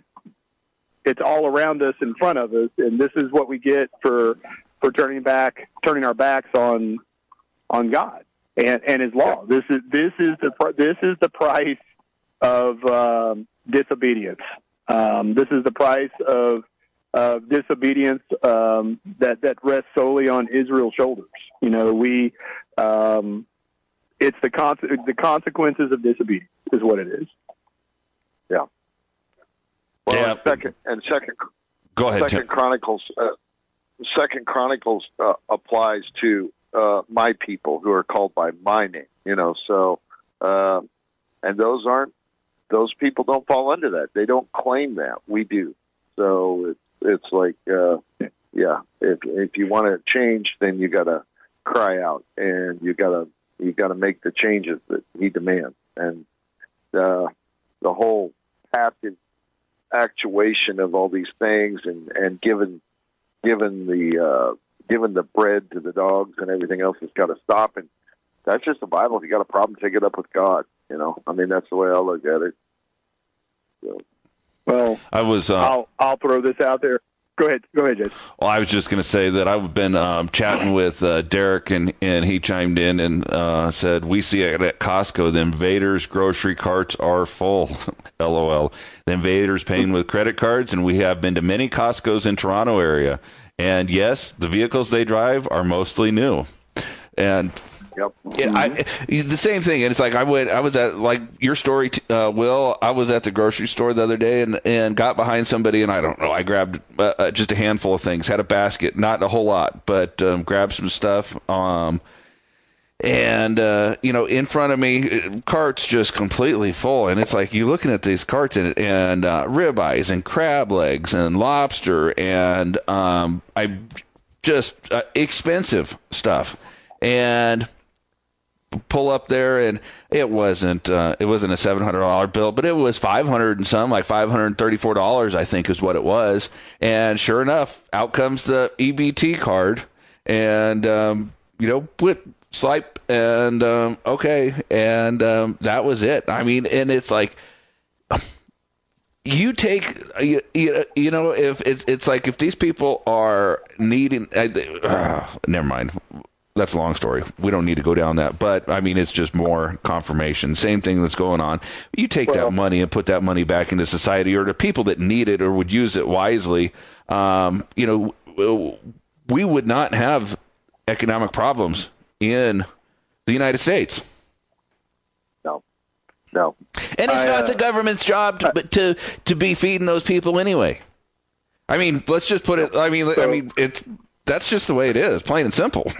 it's all around us, in front of us. And this is what we get for, for turning back, turning our backs on, on God and, and his law. This is, this is the, this is the price of um, disobedience. Um, this is the price of of disobedience um, that that rests solely on Israel's shoulders. You know, we um, it's the con- the consequences of disobedience is what it is. Yeah. Well, Yeah. and second and second. Go ahead, Second Tim. Chronicles. Uh, Second Chronicles uh, applies to uh, my people who are called by my name. You know, so uh, and those aren't. Those people don't fall under that. They don't claim that. We do. So it's it's like, uh, yeah. If if you want to change, then you got to cry out, and you got to you got to make the changes that he demands. And uh, the whole passive actuation of all these things, and and given given the uh, given the bread to the dogs and everything else has got to stop. And that's just the Bible. If you got a problem, take it up with God. You know, I mean, that's the way I look at it. So. Well, I was. Uh, I'll I'll throw this out there. Go ahead. Go ahead, Jason. Well, I was just going to say that I've been um, chatting with uh, Derek, and, and he chimed in and uh, said, we see it at Costco, the Invaders grocery carts are full. LOL. The Invaders paying with credit cards, and we have been to many Costcos in Toronto area. And, yes, the vehicles they drive are mostly new. And Yep. Yeah, I, the same thing. And it's like I went, I was at like your story, uh, Will. I was at the grocery store the other day and, and got behind somebody, and I don't know. I grabbed uh, uh, just a handful of things, had a basket, not a whole lot, but um, grabbed some stuff. Um, and uh, you know, in front of me, carts just completely full, and it's like you're looking at these carts and and uh, ribeyes and crab legs and lobster and um, I just uh, expensive stuff, and pull up there, and it wasn't uh, it wasn't a seven hundred dollar bill, but it was five hundred and some, like five hundred thirty four dollars, I think, is what it was. And sure enough, out comes the E B T card, and um, you know, put swipe, and um, okay, and um, that was it. I mean, and it's like you take you, you, you know, if it's it's like if these people are needing, uh, uh, never mind. That's a long story. We don't need to go down that. But, I mean, it's just more confirmation. Same thing that's going on. You take well, that money and put that money back into society, or to people that need it or would use it wisely, um, you know, we would not have economic problems in the United States. No. No. And it's I, not uh, the government's job to, to, to be feeding those people anyway. I mean, let's just put it, I mean, so, I mean, it's, that's just the way it is, plain and simple.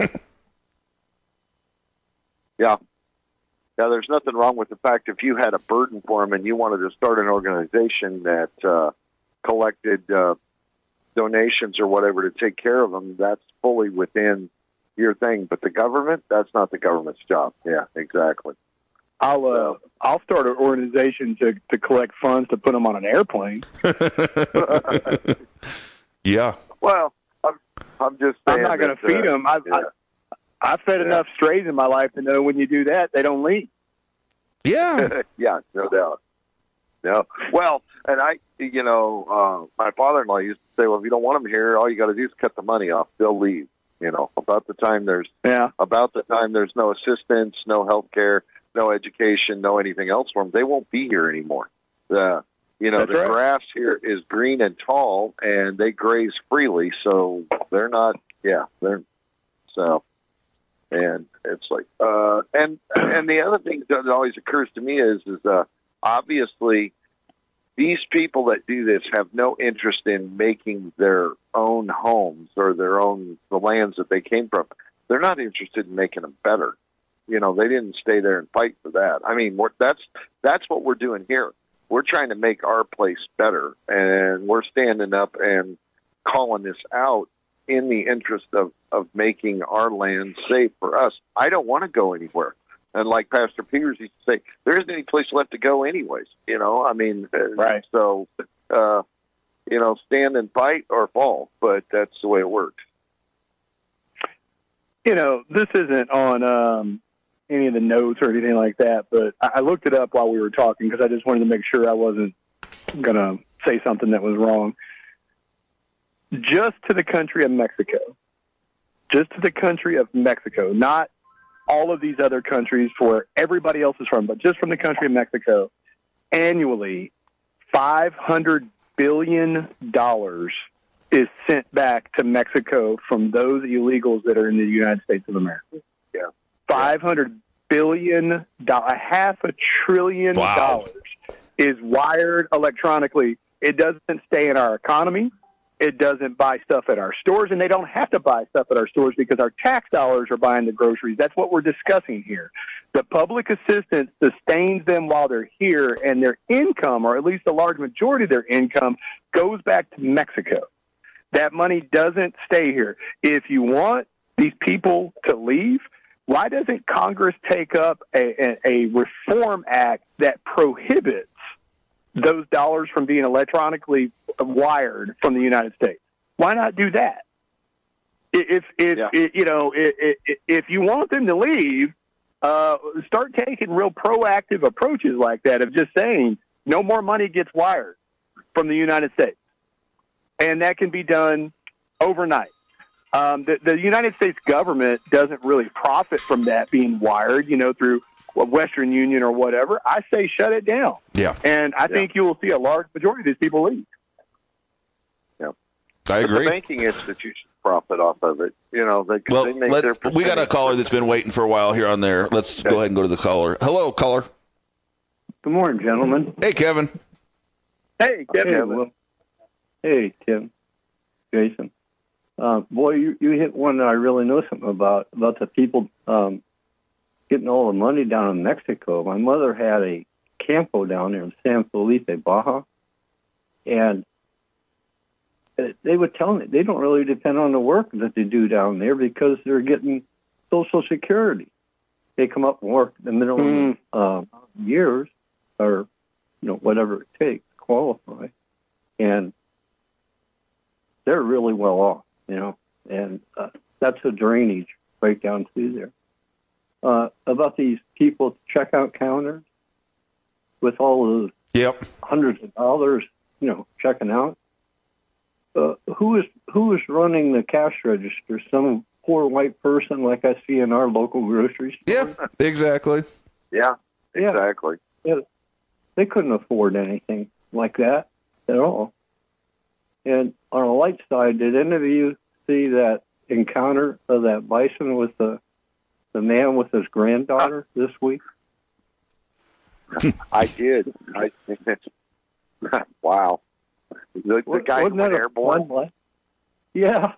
Yeah. Yeah, there's nothing wrong with the fact if you had a burden for them and you wanted to start an organization that uh, collected uh, donations or whatever to take care of them, that's fully within your thing. But the government, that's not the government's job. Yeah, exactly. I'll uh, I'll start an organization to, to collect funds to put them on an airplane. Yeah. Well, I'm, I'm just saying I'm not going to feed uh, them. I, yeah. I, I've fed yeah. enough strays in my life to know when you do that, they don't leave. Yeah. Yeah, no doubt. No. Well, and I, you know, uh, my father-in-law used to say, well, if you don't want them here, all you got to do is cut the money off. They'll leave. You know, about the time there's, yeah. about the time there's no assistance, no health care, no education, no anything else for them, they won't be here anymore. The, you know, That's the right. grass here is green and tall, and they graze freely, so they're not, yeah, they're, so. And it's like, uh, and and the other thing that always occurs to me is, is uh, obviously these people that do this have no interest in making their own homes or their own the lands that they came from. They're not interested in making them better. You know, they didn't stay there and fight for that. I mean, we're, that's that's what we're doing here. We're trying to make our place better, and we're standing up and calling this out in the interest of, of making our land safe for us. I don't want to go anywhere. And like Pastor Peters used to say, there isn't any place left to go anyways. You know, I mean, right. So, uh, you know, stand and fight or fall, but that's the way it works. You know, this isn't on um, any of the notes or anything like that, but I, I looked it up while we were talking because I just wanted to make sure I wasn't going to say something that was wrong. Just to the country of Mexico, just to the country of Mexico, not all of these other countries where everybody else is from, but just from the country of Mexico, annually, five hundred billion dollars is sent back to Mexico from those illegals that are in the United States of America. Yeah. five hundred billion dollars, half a trillion wow. dollars is wired electronically. It doesn't stay in our economy. It doesn't buy stuff at our stores, and they don't have to buy stuff at our stores because our tax dollars are buying the groceries. That's what we're discussing here. The public assistance sustains them while they're here, and their income, or at least a large majority of their income, goes back to Mexico. That money doesn't stay here. If you want these people to leave, why doesn't Congress take up a, a, a reform act that prohibits those dollars from being electronically wired from the United States? Why not do that? If, if, yeah. if you know, if, if you want them to leave, uh, start taking real proactive approaches like that of just saying no more money gets wired. from the United States. And that can be done overnight. Um, the, the United States government doesn't really profit from that being wired, you know, through Western Union or whatever. I say shut it down. Yeah. And I Yeah. think you will see a large majority of these people leave. Yeah. I But agree. the banking institutions profit off of it. You know, they, Well, they make let, their we got a percentage. caller that's been waiting for a while here on there. Let's go ahead and go to the caller. Hello, caller. Good morning, gentlemen. Hey, Kevin. Hey, Kevin. Hey, Will. Hey, Tim. Jason. Uh, boy, you, you hit one that I really know something about, about the people um, getting all the money down in Mexico. My mother had a campo down there in San Felipe, Baja, and they would tell me they don't really depend on the work that they do down there because they're getting Social Security. They come up and work the minimum mm. uh, years or, you know, whatever it takes to qualify, and they're really well off, you know, and uh, that's a drainage right down through there. Uh, about these people at the checkout counters with all those Yep. hundreds of dollars, you know, checking out. Uh, who is who is running the cash register? Some poor white person like I see in our local grocery store. Yeah, exactly. Yeah, Yeah. exactly. Yeah, they couldn't afford anything like that at all. And on a light side, did any of you see that encounter of that bison with the the man with his granddaughter this week? I did. I wow. The, the guy who Wasn't went that a airborne. fun life? Yeah.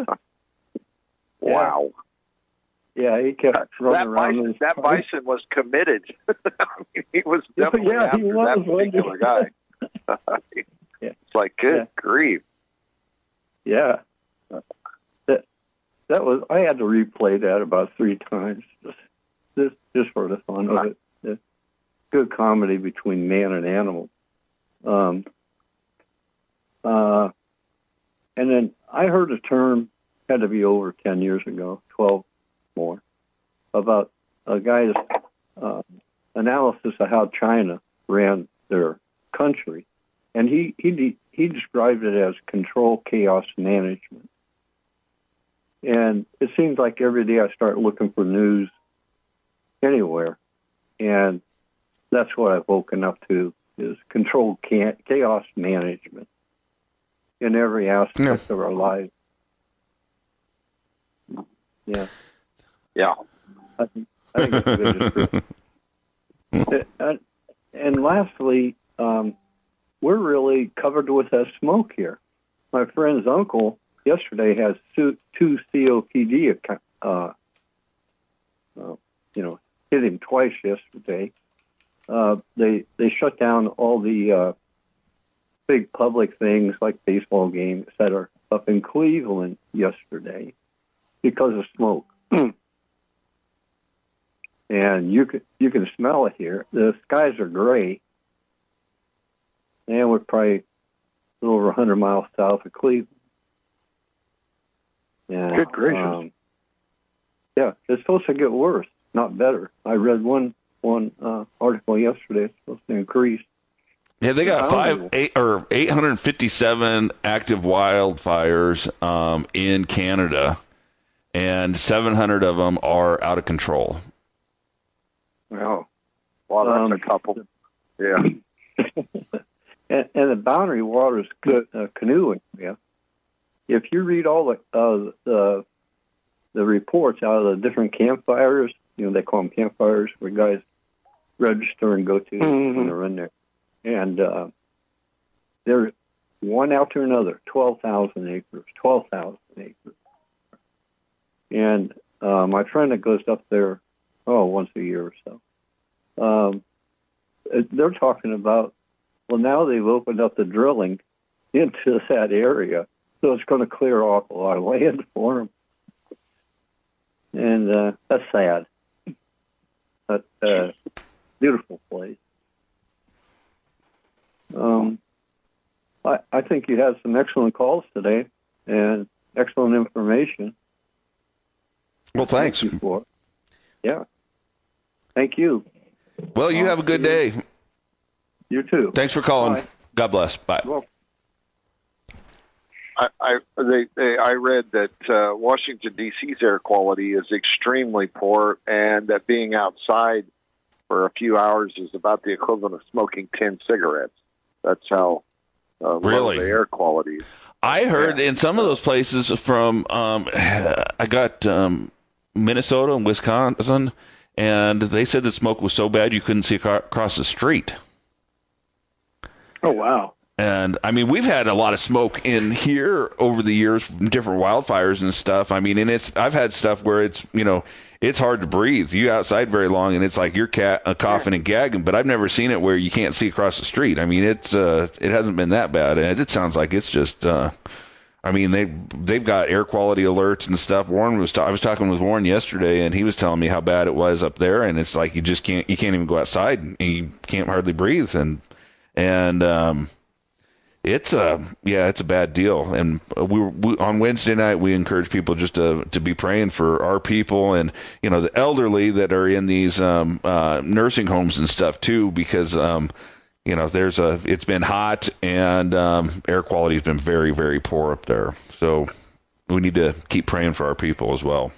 Wow. Yeah, he kept running That around. bison, his that car. bison was committed. I mean, he was definitely Yeah, after he was, that particular guy. Yeah. It's like, good Yeah. grief. Yeah. That that was. I had to replay that about three times, just just, just for the fun of it. It's good comedy between man and animal. Um. Uh. And then I heard a term, had to be over ten years ago, twelve more, about a guy's uh, analysis of how China ran their country, and he he de- he described it as control chaos management. And it seems like every day I start looking for news anywhere, and that's what I've woken up to is control cha- chaos management in every aspect Yeah. of our lives. Yeah. Yeah. I think, I think it's a good description. and, and lastly, um, we're really covered with that smoke here. My friend's uncle yesterday has two, two C O P D, uh, uh, you know, hit him twice yesterday. Uh, they they shut down all the uh, big public things like baseball games, et cetera, up in Cleveland yesterday because of smoke. And you can you can smell it here. The skies are gray, and we're probably a little over one hundred miles south of Cleveland. And, Good gracious. Um, yeah, it's supposed to get worse, not better. I read one one uh, article yesterday. It's supposed to increase. Yeah, they got I five, don't know. eight, or eight hundred fifty-seven active wildfires um, in Canada, and seven hundred of them are out of control. Wow. Well, that's Um, a couple. Yeah. and, and the Boundary Waters ca- uh, canoeing. Yeah. If you read all the uh, the the reports out of the different campfires, you know they call them campfires, where guys register and go to Mhm. when they're in there, and uh, they're one after another, twelve thousand acres, twelve thousand acres, and uh, my friend that goes up there, oh, once a year or so. Um, they're talking about, well, now they've opened up the drilling into that area, so it's going to clear off a lot of land for them. And uh, that's sad. But uh, beautiful place. Um, I, I think you had some excellent calls today and excellent information. Well, thanks. Thank you for it. Yeah. Thank you. Well, you have a good day. You too. Thanks for calling. Bye. God bless. Bye. Well, I I, they, they, I read that uh, Washington, D C's air quality is extremely poor, and that being outside for a few hours is about the equivalent of smoking ten cigarettes. That's how uh, Really? low the air quality is. I heard Yeah. in some of those places from, um, I got um, Minnesota and Wisconsin, and they said that smoke was so bad you couldn't see ac- across the street. Oh, wow. And, I mean, we've had a lot of smoke in here over the years, different wildfires and stuff. I mean, and it's I've had stuff where it's, you know, it's hard to breathe. You outside very long, and it's like you're cat, uh, coughing and gagging, but I've never seen it where you can't see across the street. I mean, it's uh, it hasn't been that bad, and it sounds like it's just, uh, I mean, they they've got air quality alerts and stuff. Warren was, ta- I was talking with Warren yesterday, and he was telling me how bad it was up there, and it's like you just can't, you can't even go outside, and you can't hardly breathe, and and um. It's a yeah, it's a bad deal, and we, we on Wednesday night we encourage people just to to be praying for our people and you know the elderly that are in these um, uh, nursing homes and stuff too, because um, you know there's a it's been hot and um, air quality has been very very poor up there, so we need to keep praying for our people as well.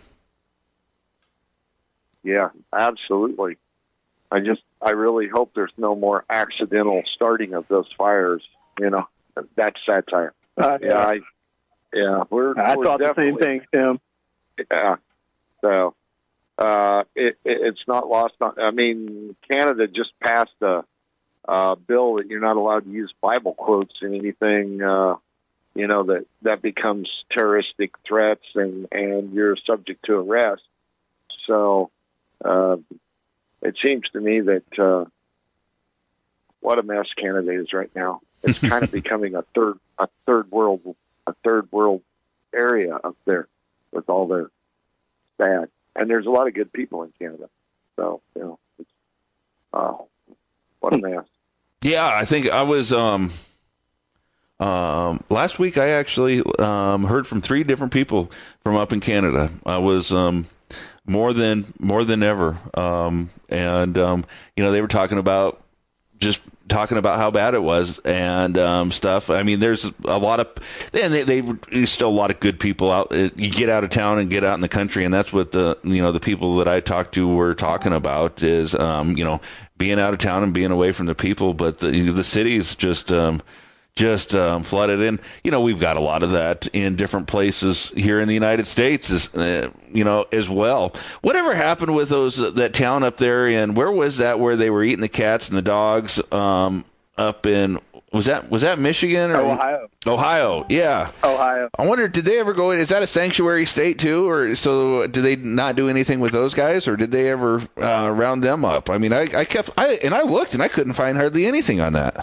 Yeah, absolutely. I just I really hope there's no more accidental starting of those fires. You know. That's satire. Uh, Yeah, I, yeah, we're. I we're thought the same definitely- thing, Tim. Yeah, so uh, it, it, it's not lost. On, I mean, Canada just passed a, a bill that you're not allowed to use Bible quotes in anything. Uh, you know that that becomes terroristic threats, and and you're subject to arrest. So uh, it seems to me that uh, what a mess Canada is right now. It's kind of becoming a third a third world a third world area up there with all their bad. And there's a lot of good people in Canada. So, you know, it's uh, what a mess. Yeah, I think I was um um last week I actually um heard from three different people from up in Canada. I was um more than more than ever. Um and um you know, they were talking about just talking about how bad it was and um, stuff. I mean, there's a lot of, and they, they there's still a lot of good people out. You get out of town and get out in the country, and that's what the you know the people that I talked to were talking about is um, you know being out of town and being away from the people. But the the cities just um, just um, flooded in. You know, we've got a lot of that in different places here in the United States, as, uh, you know, as well. Whatever happened with those uh, that town up there, and where was that where they were eating the cats and the dogs um, up in, was that was that Michigan or Ohio? Ohio, yeah. Ohio. I wonder, did they ever go? Is that a sanctuary state too, or so? Did they not do anything with those guys, or did they ever uh, round them up? I mean, I, I kept, I and I looked and I couldn't find hardly anything on that.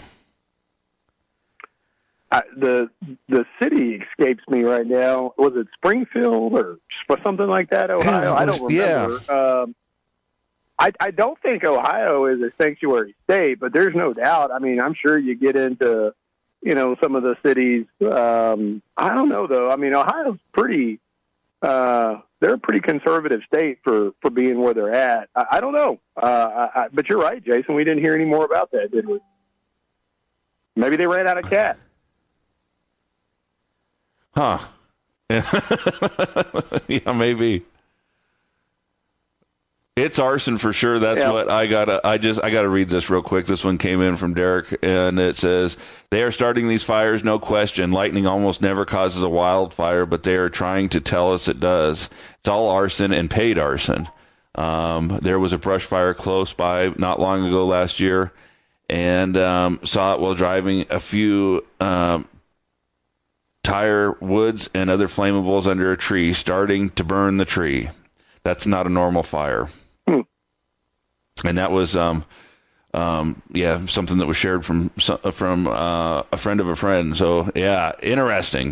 I, the the city escapes me right now. Was it Springfield or something like that? Ohio? I don't remember. Yeah. Um, I I don't think Ohio is a sanctuary state, but there's no doubt. I mean, I'm sure you get into you know some of the cities. Um, I don't know though. I mean, Ohio's pretty. Uh, they're a pretty conservative state for for being where they're at. I, I don't know. Uh, I, I, but you're right, Jason. We didn't hear any more about that, did we? Maybe they ran out of cats. Huh. Yeah, maybe. It's arson for sure. That's Yeah. what I gotta. I just I gotta read this real quick. This one came in from Derek, and it says they are starting these fires, no question. Lightning almost never causes a wildfire, but they are trying to tell us it does. It's all arson and paid arson. Um, there was a brush fire close by not long ago last year, and um, saw it while driving. A few um, tire, woods, and other flammables under a tree, starting to burn the tree. That's not a normal fire. Hmm. And that was, um, um, yeah, something that was shared from from uh, a friend of a friend. So, yeah, interesting.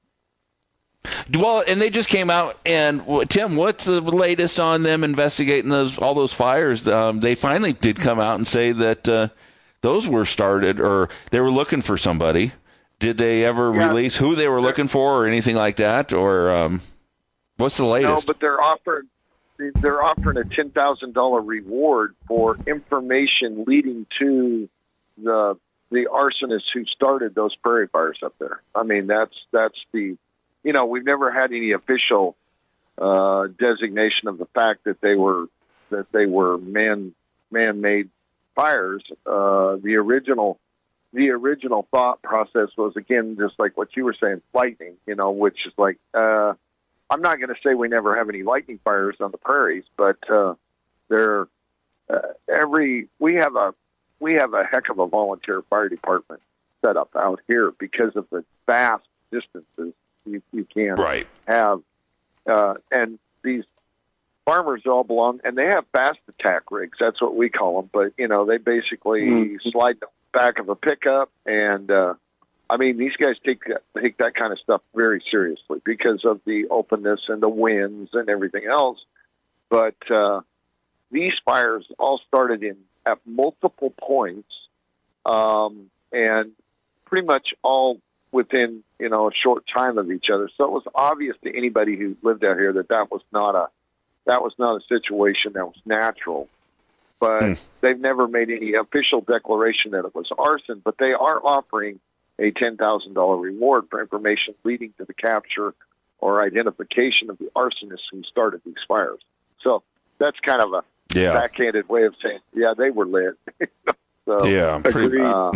Well, and they just came out, and Tim, what's the latest on them investigating those all those fires? Um, they finally did come out and say that uh, those were started, or they were looking for somebody. Did they ever Yeah. release who they were looking for, or anything like that, or um, what's the latest? No, but they're offering they're offering a ten thousand dollar reward for information leading to the the arsonists who started those prairie fires up there. I mean, that's that's the, you know, we've never had any official uh, designation of the fact that they were that they were man man-made fires. Uh, the original the original thought process was, again, just like what you were saying, lightning. You know, which is like, uh, I'm not going to say we never have any lightning fires on the prairies, but uh, they're uh, every we have a we have a heck of a volunteer fire department set up out here because of the vast distances you, you can right. have. Uh, and these farmers all belong, and they have fast attack rigs. That's what we call them. But, you know, they basically mm-hmm. slide the back of a pickup. And, uh, I mean, these guys take, take that kind of stuff very seriously because of the openness and the winds and everything else. But uh, these fires all started in at multiple points, um, and pretty much all within, you know, a short time of each other. So it was obvious to anybody who lived out here that that was not a that was not a situation that was natural. But mm. they've never made any official declaration that it was arson. But they are offering a ten thousand dollars reward for information leading to the capture or identification of the arsonists who started these fires. So that's kind of a yeah. backhanded way of saying, yeah, they were lit. so, yeah, pretty, uh,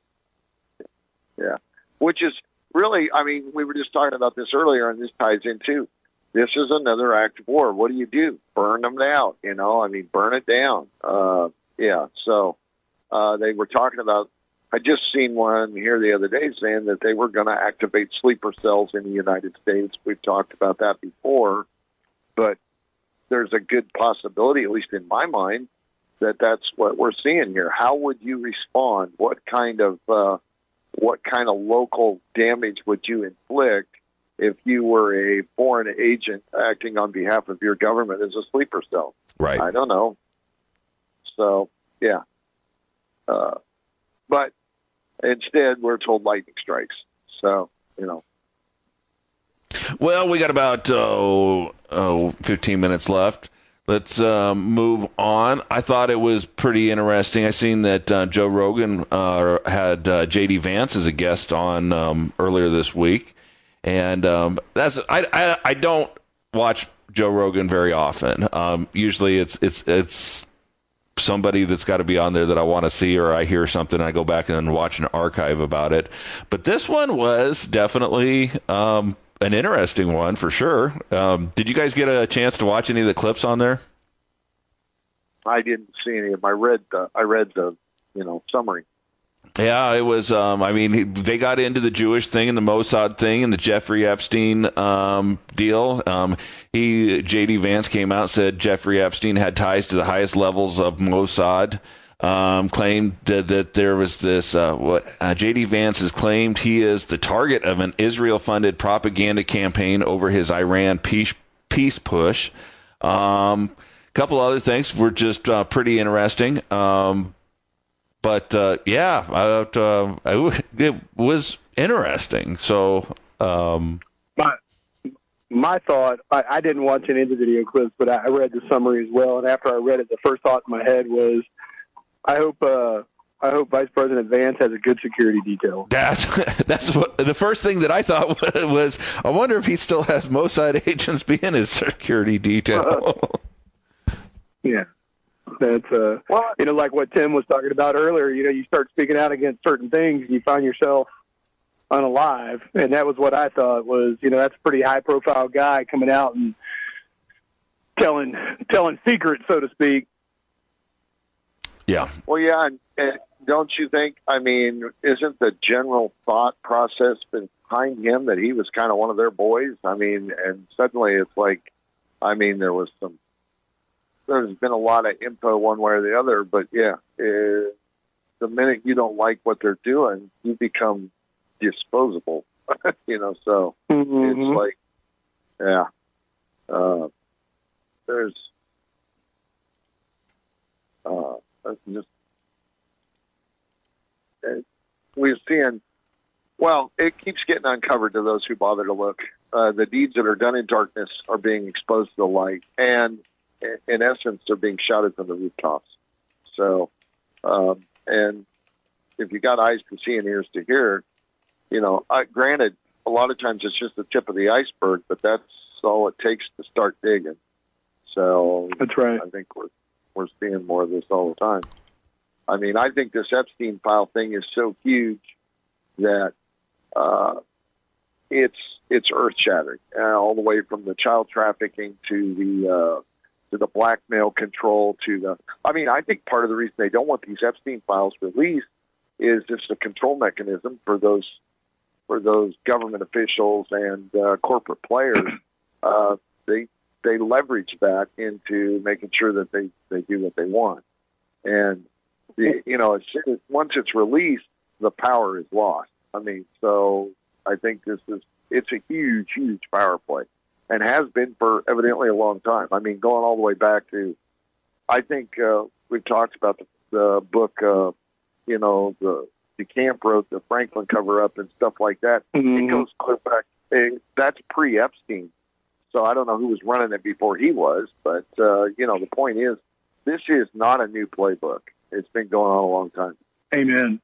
yeah, which is really, I mean, we were just talking about this earlier, and this ties in too. This is another act of war. What do you do? Burn them out, you know? I mean, burn it down. Uh, yeah. So uh, they were talking about. I just seen one here the other day saying that they were going to activate sleeper cells in the United States. We've talked about that before, but there's a good possibility, at least in my mind, that that's what we're seeing here. How would you respond? What kind of uh, what kind of local damage would you inflict if you were a foreign agent acting on behalf of your government as a sleeper cell? Right. I don't know. So, yeah. Uh, but instead, we're told lightning strikes. So, you know. Well, we got about oh, oh, fifteen minutes left. Let's uh, move on. I thought it was pretty interesting. I seen that uh, Joe Rogan uh, had uh, J D Vance as a guest on um, earlier this week, and um, that's I, I I don't watch Joe Rogan very often. Um, usually, it's it's it's somebody that's got to be on there that I want to see, or I hear something and I go back and watch an archive about it. But this one was definitely um, an interesting one for sure. Um, did you guys get a chance to watch any of the clips on there? I didn't see any of them. I read the, I read the, you know, summary. Yeah, it was, um, I mean, they got into the Jewish thing and the Mossad thing and the Jeffrey Epstein um, deal. Um, he, J D Vance came out and said Jeffrey Epstein had ties to the highest levels of Mossad. Um, claimed that, that there was this, uh, what uh, J D Vance has claimed he is the target of an Israel-funded propaganda campaign over his Iran peace, peace push. Um, a couple other things were just uh, pretty interesting. Um, but, uh, yeah, I, uh, it was interesting. So, um, my, my thought, I, I didn't watch any of the video clips, but I read the summary as well. And after I read it, the first thought in my head was, I hope uh, I hope Vice President Vance has a good security detail. That's that's what the first thing that I thought was. I wonder if he still has Mossad agents being his security detail. Uh, yeah, that's uh, well, you know, like what Tim was talking about earlier. You know, you start speaking out against certain things, you find yourself unalive, and that was what I thought was. You know, that's a pretty high profile guy coming out and telling telling secrets, so to speak. Yeah. Well, yeah, and, and don't you think, I mean, isn't the general thought process behind him that he was kind of one of their boys? I mean, and suddenly it's like, I mean, there was some, there's been a lot of info one way or the other, but yeah, it, the minute you don't like what they're doing, you become disposable, you know, so mm-hmm. it's like, yeah, uh, there's, uh, just uh, we're seeing, well, it keeps getting uncovered to those who bother to look. Uh, the deeds that are done in darkness are being exposed to the light, and in essence, they're being shouted from the rooftops. So, um, and if you got eyes to see and ears to hear, you know, I, granted, a lot of times it's just the tip of the iceberg, but that's all it takes to start digging. So that's right. I think we're we're seeing more of this all the time. I mean, I think this Epstein file thing is so huge that uh, it's it's earth shattering, uh, all the way from the child trafficking to the uh, to the blackmail control to the. I mean, I think part of the reason they don't want these Epstein files released is just a control mechanism for those for those government officials and uh, corporate players. Uh, they they leverage that into making sure that they, they do what they want. And, the, you know, as soon as, once it's released, the power is lost. I mean, so I think this is, it's a huge, huge power play and has been for evidently a long time. I mean, going all the way back to, I think uh, we've talked about the, the book, uh, you know, the DeCamp wrote the Franklin cover-up and stuff like that. Mm-hmm. It goes clear back. It, that's pre-Epstein. So I don't know who was running it before he was, but, uh, you know, the point is, this is not a new playbook. It's been going on a long time. Amen.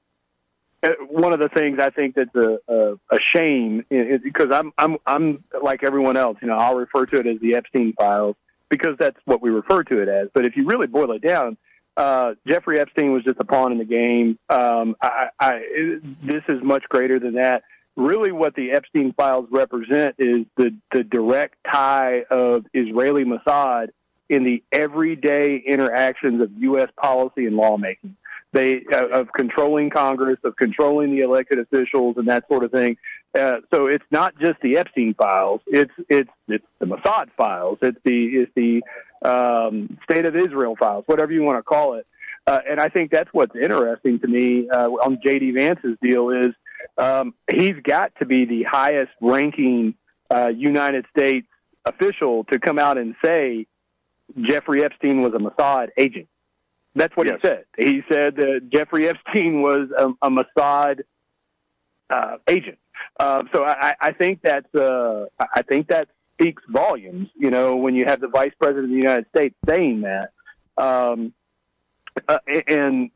One of the things I think that's a, a, a shame is because I'm, I'm, I'm like everyone else, you know, I'll refer to it as the Epstein files because that's what we refer to it as. But if you really boil it down, uh, Jeffrey Epstein was just a pawn in the game. Um, I, I, this is much greater than that. Really what the Epstein files represent is the, the direct tie of Israeli Mossad in the everyday interactions of U S policy and lawmaking. They uh, of controlling Congress, of controlling the elected officials, and that sort of thing. Uh, so it's not just the Epstein files; it's it's it's the Mossad files. It's the it's the um, State of Israel files, whatever you want to call it. Uh, and I think that's what's interesting to me uh, on J D Vance's deal is um, he's got to be the highest ranking uh, United States official to come out and say Jeffrey Epstein was a Mossad agent. That's what yes. he said. He said that Jeffrey Epstein was a, a Mossad uh, agent. Uh, so I, I think that's uh, I think that speaks volumes. You know, when you have the Vice President of the United States saying that, um, uh, and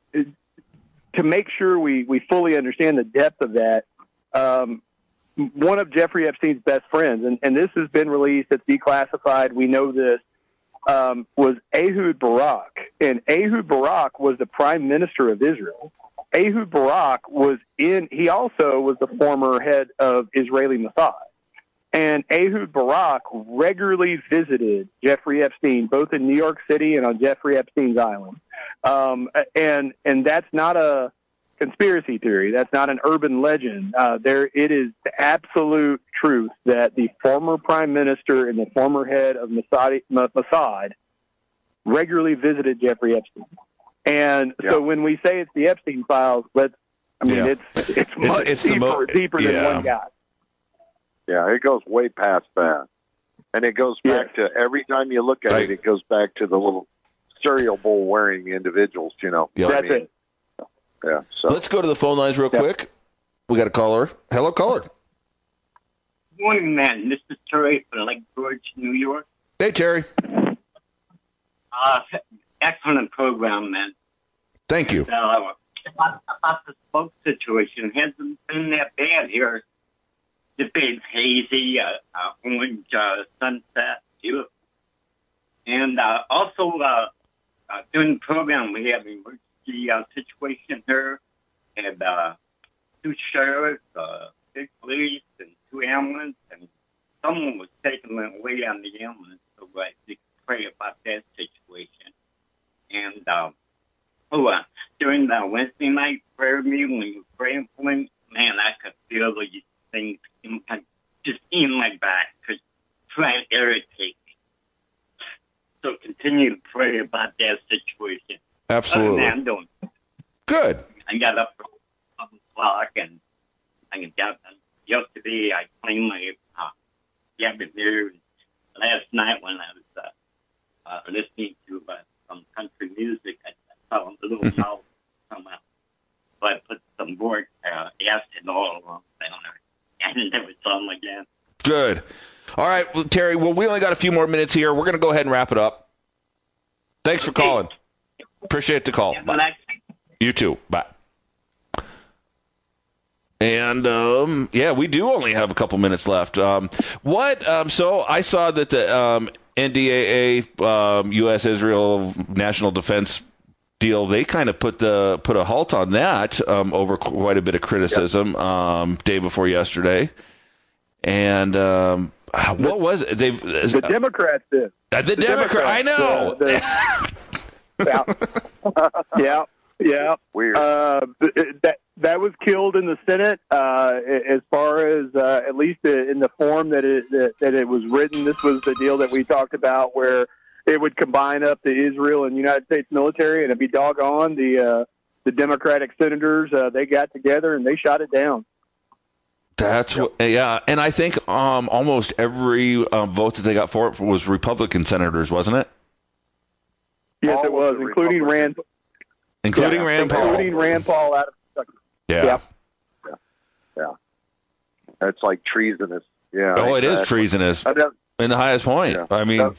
to make sure we, we fully understand the depth of that, um, one of Jeffrey Epstein's best friends, and, and this has been released, it's declassified, we know this, um, was Ehud Barak. And Ehud Barak was the prime minister of Israel. Ehud Barak was in, he also was the former head of Israeli Mossad. And Ehud Barak regularly visited Jeffrey Epstein, both in New York City and on Jeffrey Epstein's island. Um, and, and that's not a conspiracy theory. That's not an urban legend. Uh, there, it is the absolute truth that the former prime minister and the former head of Mossad, Mossad regularly visited Jeffrey Epstein. And yeah. so when we say it's the Epstein files, let's, I mean, yeah. it's, it's much it's, it's deeper, mo- deeper than yeah. one guy. Yeah, it goes way past that. And it goes back yes. to, every time you look at right. it, it goes back to the little cereal bowl wearing individuals, you know. Yep. That's I mean, it. Yeah. So. Let's go to the phone lines real yep. quick. We got a caller. Hello, caller. Good morning, man. This is Terry from Lake George, New York. Hey, Terry. Uh, excellent program, man. Thank you. Uh, about, about the smoke situation, it hasn't been that bad here. The big hazy, uh, uh, orange uh, sunset, beautiful. And uh, also, uh, uh, during the program, we had an emergency uh, situation here, and uh, two sheriffs, uh, big police, and two ambulances, and someone was taken away on the ambulance, so I think pray about that situation. And uh, oh, uh, during the Wednesday night prayer meeting, when you were praying for me, man, I could feel these things just in my back, because trying to irritate me. So continue to pray about that situation. Absolutely. I'm doing good. I got up at seven o'clock, and I got yesterday. I cleaned my uh, cabinets. Last night when I was uh, uh, listening to uh, some country music, I, I saw a little house come out. So I put some more uh, acid all along down there. And never saw him again. Good. All right, well, Terry, well, we only got a few more minutes here. We're going to go ahead and wrap it up. Thanks for calling. Appreciate the call. Bye. You too. Bye. And, um, yeah, we do only have a couple minutes left. Um, what, um, so I saw that the um, N D A A, um, U S Israel National Defense deal, they kind of put the put a halt on that um, over quite a bit of criticism yep. um, day before yesterday. And um, what was it? They The uh, Democrats did. Uh, the, the Democrats, I know. The, the, yeah. yeah. Yeah, weird. Uh, that that was killed in the Senate. Uh, as far as uh, at least in the form that it that, that it was written, this was the deal that we talked about, where it would combine up the Israel and United States military, and it'd be doggone the uh, the Democratic senators. Uh, they got together and they shot it down. That's what, yeah, and I think um, almost every um, vote that they got for it was Republican senators, wasn't it? Yes, All it was, including Rand. Including yeah, Rand Paul. Including Rand Paul out of Kentucky. Yeah. yeah. Yeah. Yeah. That's like treasonous. Yeah. Oh, exactly. it is treasonous. In the highest point. Yeah. I mean. That's,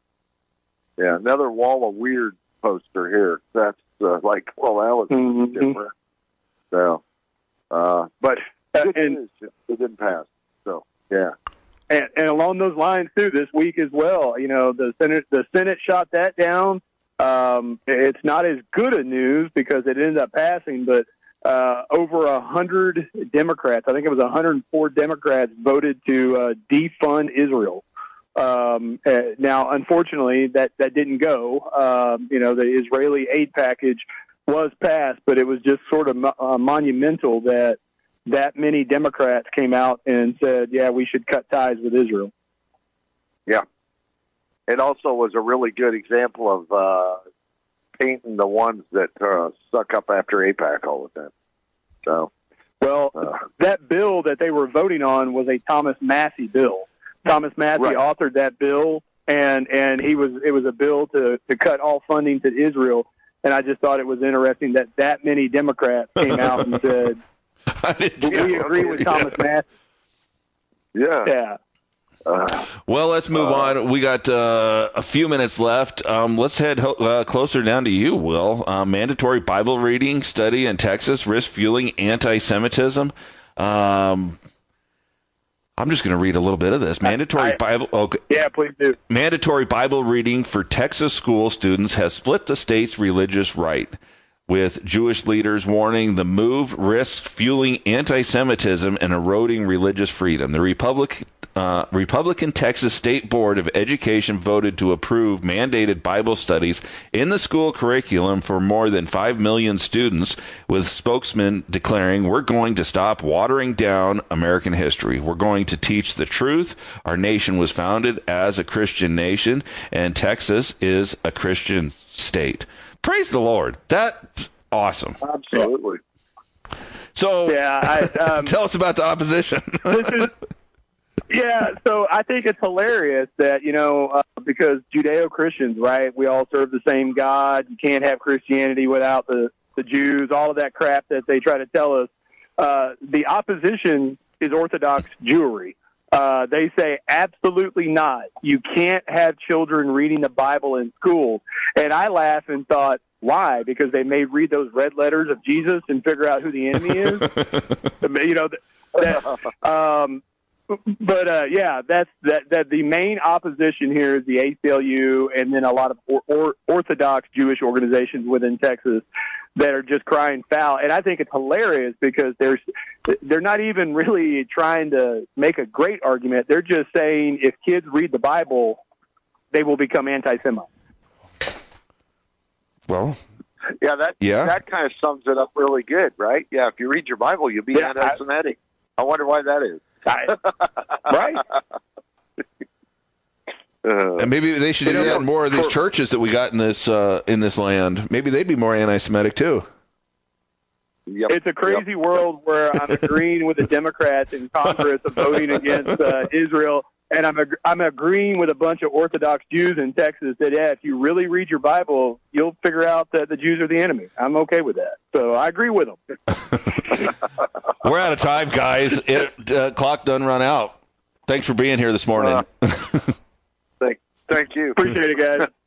yeah, another wall of weird poster here. That's uh, like, well, that was mm-hmm. different. So, uh, but good and, news, it didn't pass. So, yeah. And, and along those lines, too, this week as well, you know, the Senate, the Senate shot that down. Um, it's not as good a news because it ended up passing, but uh, over a hundred Democrats, I think it was one hundred four Democrats, voted to uh, defund Israel. Um, uh, now, unfortunately, that, that didn't go. Um, you know, the Israeli aid package was passed, but it was just sort of mo- uh, monumental that that many Democrats came out and said, yeah, we should cut ties with Israel. Yeah. It also was a really good example of uh, painting the ones that uh, suck up after AIPAC all the time. So, well, uh, that bill that they were voting on was a Thomas Massie bill. Thomas Massie right. authored that bill, and, and he was it was a bill to, to cut all funding to Israel. And I just thought it was interesting that that many Democrats came out and said, we agree with Thomas yeah. Massie. Yeah. Yeah. Uh, well, let's move uh, on. We got uh, a few minutes left. Um, let's head ho- uh, closer down to you, Will. Uh, mandatory Bible reading study in Texas risk fueling anti-Semitism. Um, I'm just going to read a little bit of this. Mandatory I, Bible. Okay. Yeah, please do. Mandatory Bible reading for Texas school students has split the state's religious right, with Jewish leaders warning the move risks fueling anti-Semitism and eroding religious freedom. The Republic. Uh, Republican Texas State Board of Education voted to approve mandated Bible studies in the school curriculum for more than five million students, with spokesmen declaring, we're going to stop watering down American history. We're going to teach the truth. Our nation was founded as a Christian nation, and Texas is a Christian state. Praise the Lord. That's awesome. Absolutely. So yeah, I, um, tell us about the opposition. This is Yeah, so I think it's hilarious that, you know, uh, because Judeo-Christians, right, we all serve the same God. You can't have Christianity without the, the Jews, all of that crap that they try to tell us. Uh, the opposition is Orthodox Jewry. Uh, they say absolutely not. You can't have children reading the Bible in school. And I laugh and thought, why? Because they may read those red letters of Jesus and figure out who the enemy is? you know, that, um, But uh, yeah, that's that. That the main opposition here is the A C L U, and then a lot of or, or, Orthodox Jewish organizations within Texas that are just crying foul. And I think it's hilarious because they're they're not even really trying to make a great argument. They're just saying if kids read the Bible, they will become anti-Semites. Well, yeah, that yeah. that kind of sums it up really good, right? Yeah, if you read your Bible, you'll be yeah, anti-Semitic. I, I wonder why that is. Right? Uh, and maybe they should do that in more of these churches that we got in this uh, in this land. Maybe they'd be more anti-Semitic too. Yep. It's a crazy yep. world where I'm agreeing with the Democrats in Congress of voting against uh, Israel, and I'm ag- I'm agreeing with a bunch of Orthodox Jews in Texas that yeah, if you really read your Bible, you'll figure out that the Jews are the enemy. I'm okay with that, so I agree with them. We're out of time, guys. It, uh, clock done run out. Thanks for being here this morning. Uh, thank, thank you. Appreciate it, guys.